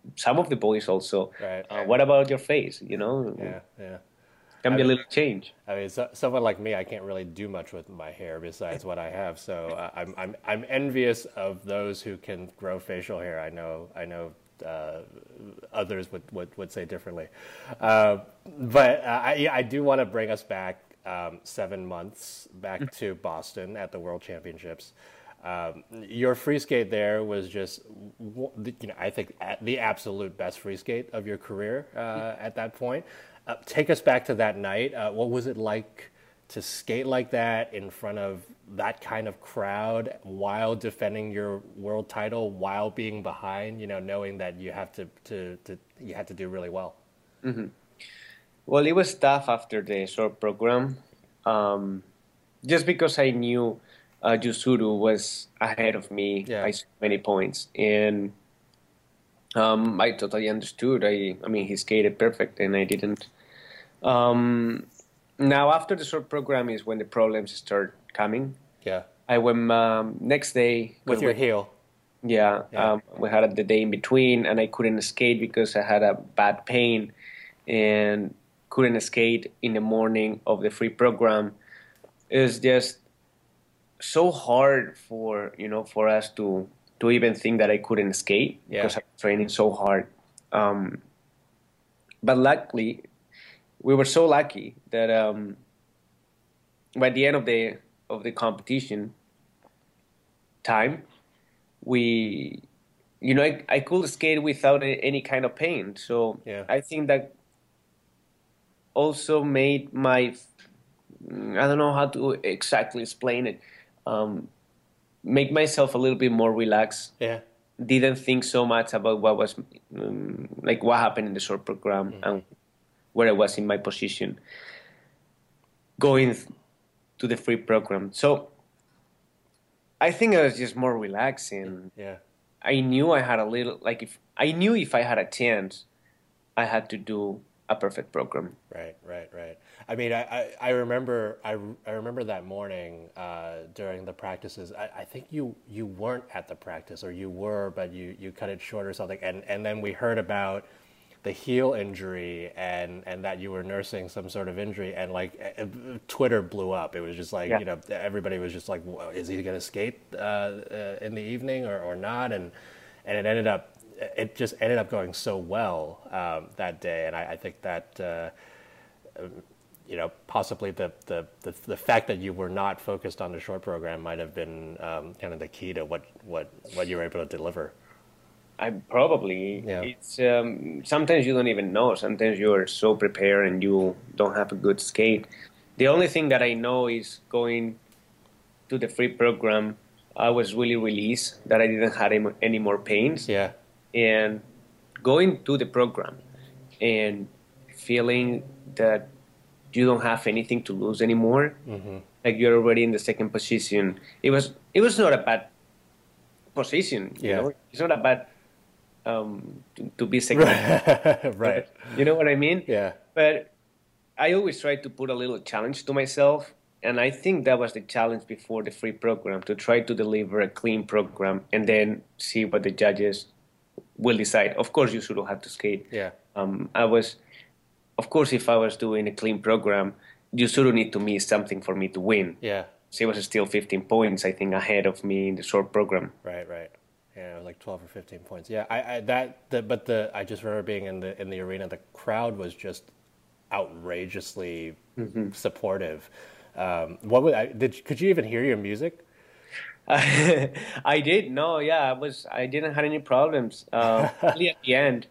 some of the boys also. Right. Uh, what about your face? You know, Yeah, yeah. can I be a mean- little change. I mean, so, someone like me, I can't really do much with my hair besides what I have. So uh, I'm I'm I'm envious of those who can grow facial hair. I know I know uh, others would, would would say differently, uh, but uh, I I do want to bring us back um, seven months back to Boston at the World Championships. Um, your free skate there was just, you know, I think the absolute best free skate of your career uh, at that point. Uh, take us back to that night. Uh, what was it like to skate like that in front of that kind of crowd while defending your world title, while being behind, you know, knowing that you have to, to, to you had to do really well? Mm-hmm. Well, it was tough after the short program, um, just because I knew uh, Yuzuru was ahead of me Yeah. by so many points, and um, I totally understood. I, I mean, he skated perfect, and I didn't. Um, now, after the short program is when the problems start coming. Yeah. I went um, next day With your we, heel. Yeah, Yeah. Um, we had the day in between, and I couldn't skate because I had a bad pain, and couldn't skate in the morning of the free program. It was just so hard for you know for us to to even think that I couldn't skate Yeah. because I was training so hard. Um, but luckily, we were so lucky that um, by the end of the of the competition time, we, you know, I, I could skate without a, any kind of pain. So Yeah. I think that also made my, I don't know how to exactly explain it, um, make myself a little bit more relaxed. Yeah. Didn't think so much about what was, um, like what happened in the short program Mm-hmm. and where I was in my position going to the free program. So I think I was just more relaxed, and Yeah. I knew I had a little, like if I knew if I had a chance, I had to do a perfect program. Right, right, right. I mean, I, I, I remember I, I remember that morning uh, during the practices. I, I think you, you weren't at the practice, or you were, but you, you cut it short or something. And, and then we heard about the heel injury and, and that you were nursing some sort of injury, and like uh, Twitter blew up. It was just like, Yeah. you know, everybody was just like, "Whoa, is he going to skate uh, uh, in the evening or, or not? And and it ended up, it just ended up going so well um, that day. And I, I think that, uh, you know, possibly the, the, the, the fact that you were not focused on the short program might have been um, kind of the key to what, what, what you were able to deliver. I probably, Yeah. it's, um, sometimes you don't even know. Sometimes you are so prepared and you don't have a good skate. The only thing that I know is going to the free program, I was really released that I didn't have any, any more pains. Yeah. And going to the program and feeling that you don't have anything to lose anymore, Mm-hmm. like you're already in the second position. It was it was not a bad position. You Yeah. know? It's not a bad um, to, to be second. Right. You know what I mean? Yeah. But I always try to put a little challenge to myself. And I think that was the challenge before the free program, to try to deliver a clean program and then see what the judges will decide. Of course, you should have to skate. Yeah. Um, I was, of course, if I was doing a clean program, you should need to miss something for me to win. Yeah. So it was still fifteen points, I think, ahead of me in the short program. Right, right. Yeah, it was like twelve or fifteen points. Yeah, I, I that the, but the I just remember being in the in the arena. The crowd was just outrageously Mm-hmm. supportive. Um, what would I did? Could you even hear your music? I did. No, yeah, I was. I didn't have any problems. Uh, only at the end,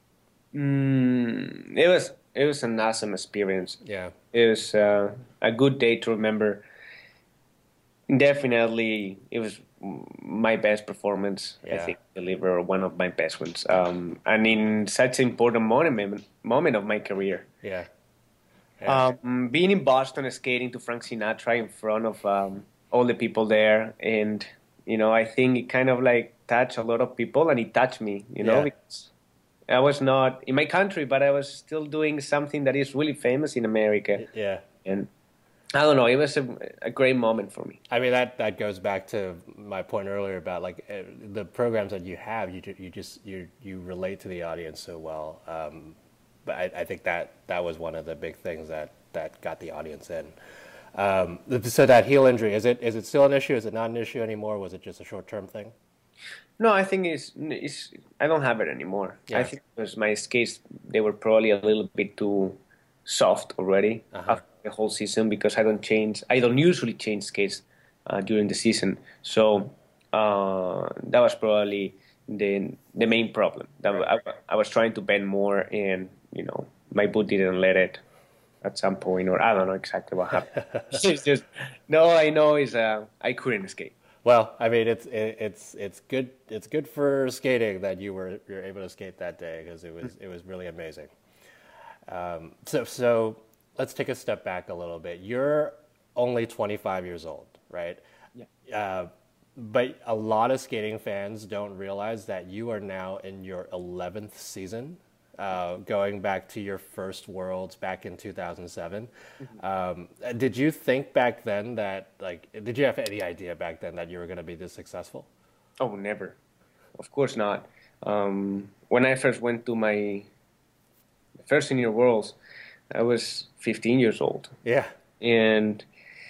mm, it was it was an awesome experience. Yeah, It was uh, a good day to remember. Definitely, it was my best performance. I Yeah. think deliver one of my best ones, um, and in such an important moment moment of my career. yeah. Yeah. Um, being in Boston, skating to Frank Sinatra in front of um, all the people there, and you know, I think it kind of like touched a lot of people, and it touched me, you know, Yeah. because I was not in my country, but I was still doing something that is really famous in America, Yeah. and I don't know. It was a, a great moment for me. I mean, that, that goes back to my point earlier about like uh, the programs that you have, you ju- you just you you relate to the audience so well. Um, but I, I think that that was one of the big things that, that got the audience in. Um, so that heel injury, is it is it still an issue? Is it not an issue anymore? Was it just a short term thing? No, I think it's, it's I don't have it anymore. Yeah. I think because my skates, they were probably a little bit too soft already Uh-huh. after the whole season because I don't change. I don't usually change skates uh, during the season. So uh, that was probably the the main problem. That Right. I, I was trying to bend more, and you know my boot didn't let it at some point, or I don't know exactly what happened. It's just no, I know is uh, I couldn't skate. Well, I mean, it's it, it's it's good it's good for skating that you were you were able to skate that day because it was it was really amazing. Um, so so let's take a step back a little bit. You're only twenty-five years old, right? Yeah. Uh, but a lot of skating fans don't realize that you are now in your eleventh season, uh, going back to your first Worlds back in two thousand seven. Um, did you think back then that, like, did you have any idea back then that you were going to be this successful? Oh, never. Of course not. Um, when I first went to my first senior worlds, I was fifteen years old. Yeah. And,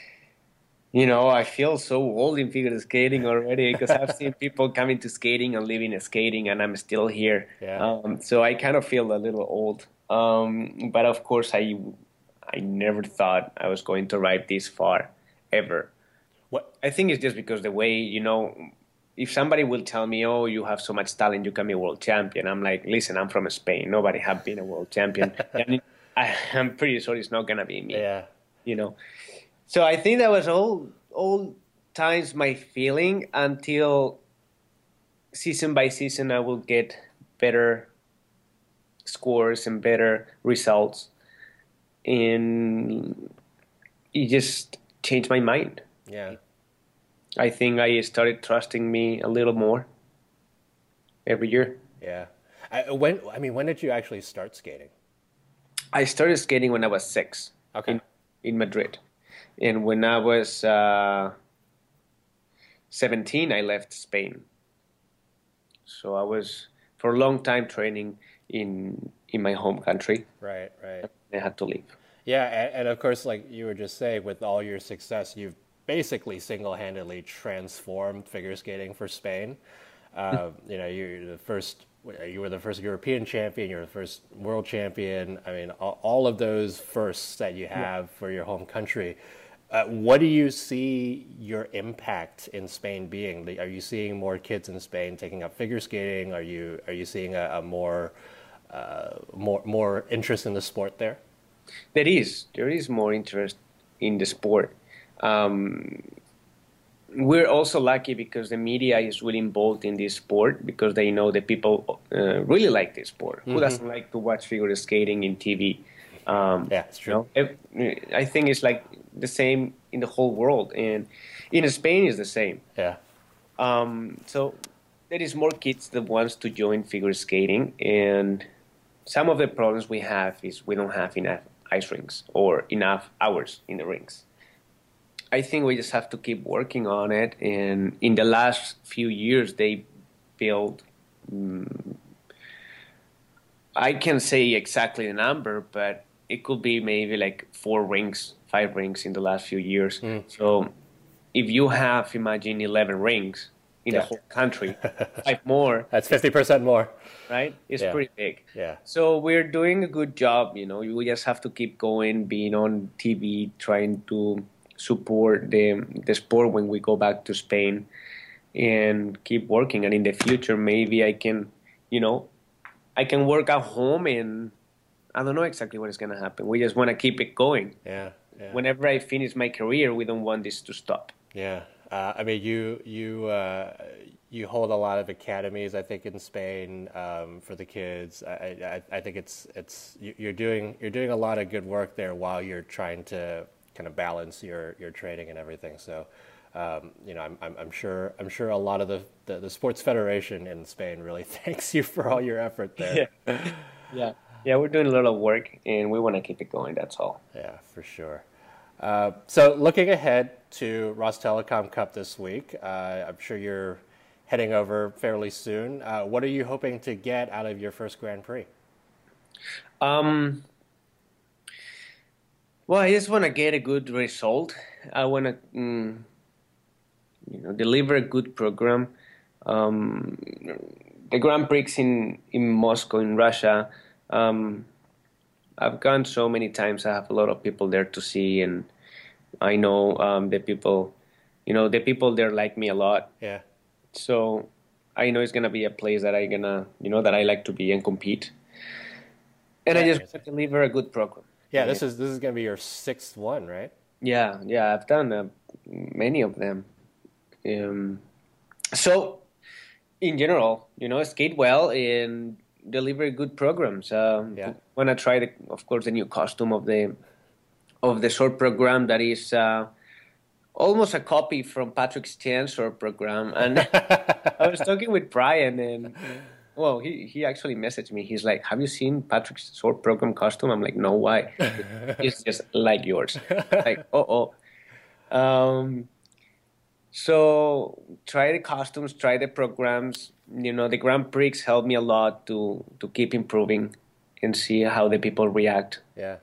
you know, I feel so old in figure skating already because I've seen people coming to skating and living in skating, and I'm still here. Yeah. Um, so I kind of feel a little old. Um, but of course, I, I never thought I was going to arrive this far, ever. What? I think it's just because the way, you know, if somebody will tell me, oh, you have so much talent, you can be a world champion. I'm like, listen, I'm from Spain. Nobody have been a world champion. And I, I'm pretty sure it's not going to be me, Yeah. you know. So I think that was all, all times my feeling until season by season I will get better scores and better results. And it just changed my mind. Yeah. I think I started trusting me a little more every year. Yeah. I, when I mean, when did you actually start skating? I started skating when I was six. Okay. In, in Madrid. And when I was uh, seventeen, I left Spain. So I was for a long time training in in my home country. Right, right. I had to leave. Yeah, and, and of course, like you were just saying, with all your success, you've basically single-handedly transformed figure skating for Spain. Uh, you know, you're the first. You were the first European champion. You're the first world champion. I mean, all, all of those firsts that you have yeah. for your home country. Uh, what do you see your impact in Spain being? Are you seeing more kids in Spain taking up figure skating? Are you are you seeing a, a more uh, more more interest in the sport there? There is there is more interest in the sport. Um, we're also lucky because the media is really involved in this sport because they know that people uh, really like this sport. Mm-hmm. Who doesn't like to watch figure skating in T V? Um, yeah, it's true. You know, I think it's like the same in the whole world, and in Spain is the same. Yeah. Um, so there is more kids that wants to join figure skating, and some of the problems we have is we don't have enough ice rinks or enough hours in the rinks. I think we just have to keep working on it, and in the last few years they built. Um, I can't say exactly the number, but it could be maybe like four rings, five rings in the last few years. Mm. So if you have, imagine, eleven rings in yeah. the whole country, five more. That's fifty percent more. Right? It's yeah. pretty big. Yeah. So we're doing a good job, you know. We just have to keep going, being on T V, trying to support the, the sport when we go back to Spain and keep working. And in the future, maybe I can, you know, I can work at home, and I don't know exactly what is going to happen. We just want to keep it going. Yeah, yeah. Whenever I finish my career, we don't want this to stop. Yeah. Uh, I mean, you you uh, you hold a lot of academies, I think, in Spain um, for the kids. I, I I think it's it's you're doing you're doing a lot of good work there while you're trying to kind of balance your, your training and everything. So, um, you know, I'm, I'm I'm sure I'm sure a lot of the, the, the sports federation in Spain really thanks you for all your effort there. Yeah, yeah, yeah. We're doing a lot of work, and we want to keep it going. That's all. Yeah, for sure. Uh, so looking ahead to Ross Telecom Cup this week, uh, I'm sure you're heading over fairly soon. Uh, what are you hoping to get out of your first Grand Prix? Um, well, I just want to get a good result. I want to, mm, you know, deliver a good program. Um, the Grand Prix in, in Moscow, in Russia, um, I've gone so many times. I have a lot of people there to see, and I know um, the people, you know, the people there like me a lot. Yeah. So I know it's gonna be a place that I gonna, you know, that I like to be and compete. And I just want to deliver a good program. Yeah, this is this is gonna be your sixth one, right? Yeah, yeah, I've done uh, many of them. Um, so, in general, you know, skate well and deliver good programs. Um, Yeah. Want to try, the, of course, the new costume of the of the short program that is uh, almost a copy from Patrick Stan's short program. And I was talking with Brian, and well, he, he actually messaged me. He's like, "Have you seen Patrick's short program costume?" I'm like, "No, why?" It's just like yours. Like, oh, oh. Um, so try the costumes, try the programs. You know, the Grand Prix helped me a lot to to keep improving and see how the people react. Yeah.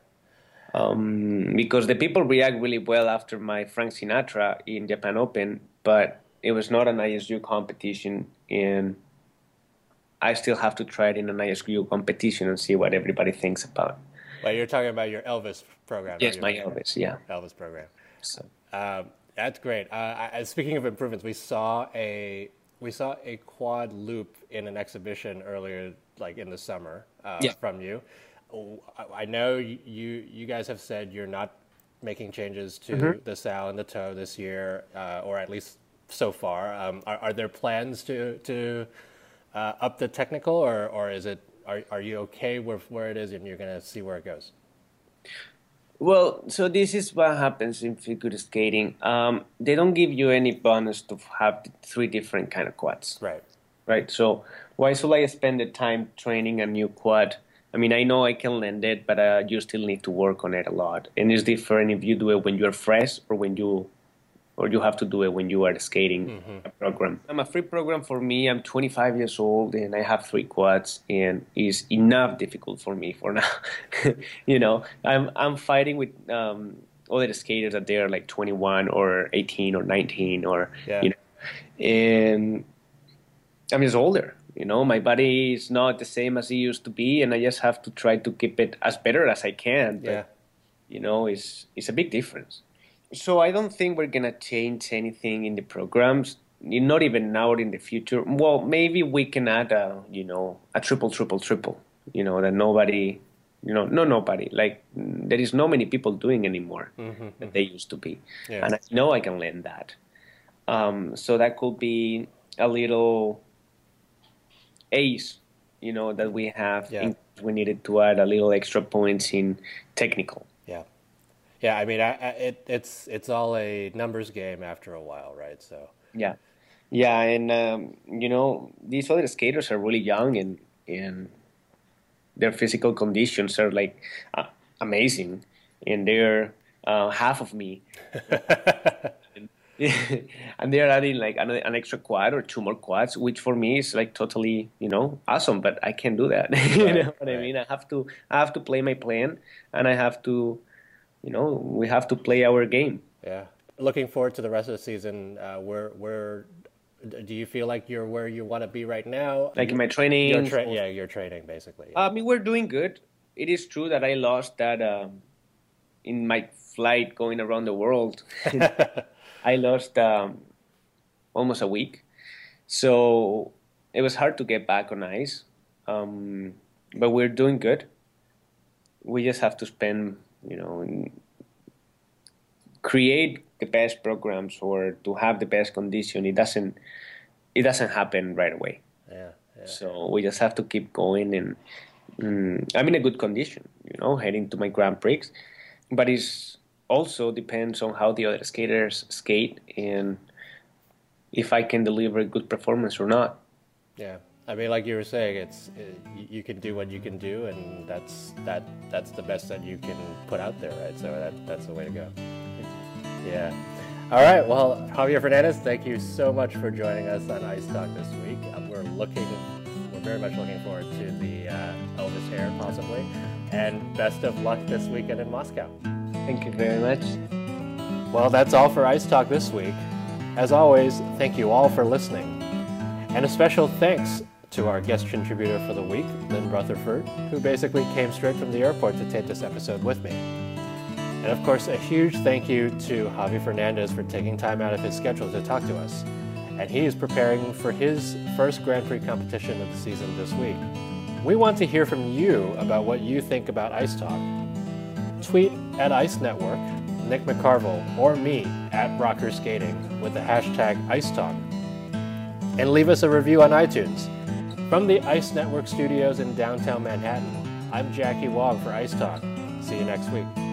Um, because the people react really well after my Frank Sinatra in Japan Open, but it was not an I S U competition, and I still have to try it in an I S U competition and see what everybody thinks about. Well, you're talking about your Elvis program. Yes, your my Elvis, yeah. Elvis program. So. Um, that's great. Uh, I, speaking of improvements, we saw a we saw a quad loop in an exhibition earlier, like in the summer, uh, yeah. from you. I know you you guys have said you're not making changes to mm-hmm. the sow and the toe this year, uh, or at least so far. Um, are, are there plans to to uh, up the technical, or, or is it are are you okay with where it is and you're going to see where it goes? Well, so this is what happens in figure skating. Um, they don't give you any bonus to have three different kind of quads. Right. Right. So why should I spend the time training a new quad? I mean, I know I can lend it, but uh, you still need to work on it a lot. And it's different if you do it when you're fresh or when you, or you have to do it when you are skating mm-hmm. a program. I'm a free program for me. I'm twenty-five years old and I have three quads, and it's enough difficult for me for now. You know, I'm I'm fighting with um, other skaters that they're like twenty-one or eighteen or nineteen or yeah. you know, and I'm just older. You know, my body is not the same as it used to be, and I just have to try to keep it as better as I can. But, yeah. you know, it's it's a big difference. So I don't think we're going to change anything in the programs, not even now or in the future. Well, maybe we can add a, you know, a triple, triple, triple, you know, that nobody, you know, no nobody. Like, there is not many people doing anymore mm-hmm, that mm-hmm. they used to be. Yeah. And I know I can learn that. Um, so that could be a little ace, you know, that we have. Yeah. In, we needed to add a little extra points in technical. Yeah, yeah. I mean, I, I, it, it's it's all a numbers game after a while, right? So yeah, yeah, and um, you know, these other skaters are really young, and and their physical conditions are like uh, amazing, and they're uh, half of me. And they're adding like an, an extra quad or two more quads, which for me is like totally, you know, awesome. But I can't do that. Right, you know what right. I mean? I have to, I have to play my plan, and I have to, you know, we have to play our game. Yeah. Looking forward to the rest of the season. Uh, where, where do you feel like you're where you want to be right now? Like in my training? Your tra- yeah, your training basically. Yeah. I mean, we're doing good. It is true that I lost that um, in my flight going around the world. I lost um, almost a week, so it was hard to get back on ice. Um, but we're doing good. We just have to spend, you know, create the best programs or to have the best condition. It doesn't, it doesn't happen right away. Yeah. yeah. So we just have to keep going, and mm, I'm in a good condition, you know, heading to my Grand Prix, but it's also depends on how the other skaters skate and if I can deliver a good performance or not. Yeah, I mean, like you were saying, it's it, you can do what you can do, and that's that that's the best that you can put out there, right? So that that's the way to go. Yeah. All right. Well, Javier Fernandez, thank you so much for joining us on Ice Talk this week. Um, we're looking, we're very much looking forward to the uh, Elvis hair, possibly. And best of luck this weekend in Moscow. Thank you very much. Well, that's all for Ice Talk this week. As always, thank you all for listening. And a special thanks to our guest contributor for the week, Lynn Rutherford, who basically came straight from the airport to tape this episode with me. And of course, a huge thank you to Javi Fernandez for taking time out of his schedule to talk to us. And he is preparing for his first Grand Prix competition of the season this week. We want to hear from you about what you think about Ice Talk. Tweet at Ice Network, Nick McCarville, or me at Rocker Skating with the hashtag Ice Talk. And leave us a review on iTunes. From the Ice Network studios in downtown Manhattan, I'm Jackie Wong for Ice Talk. See you next week.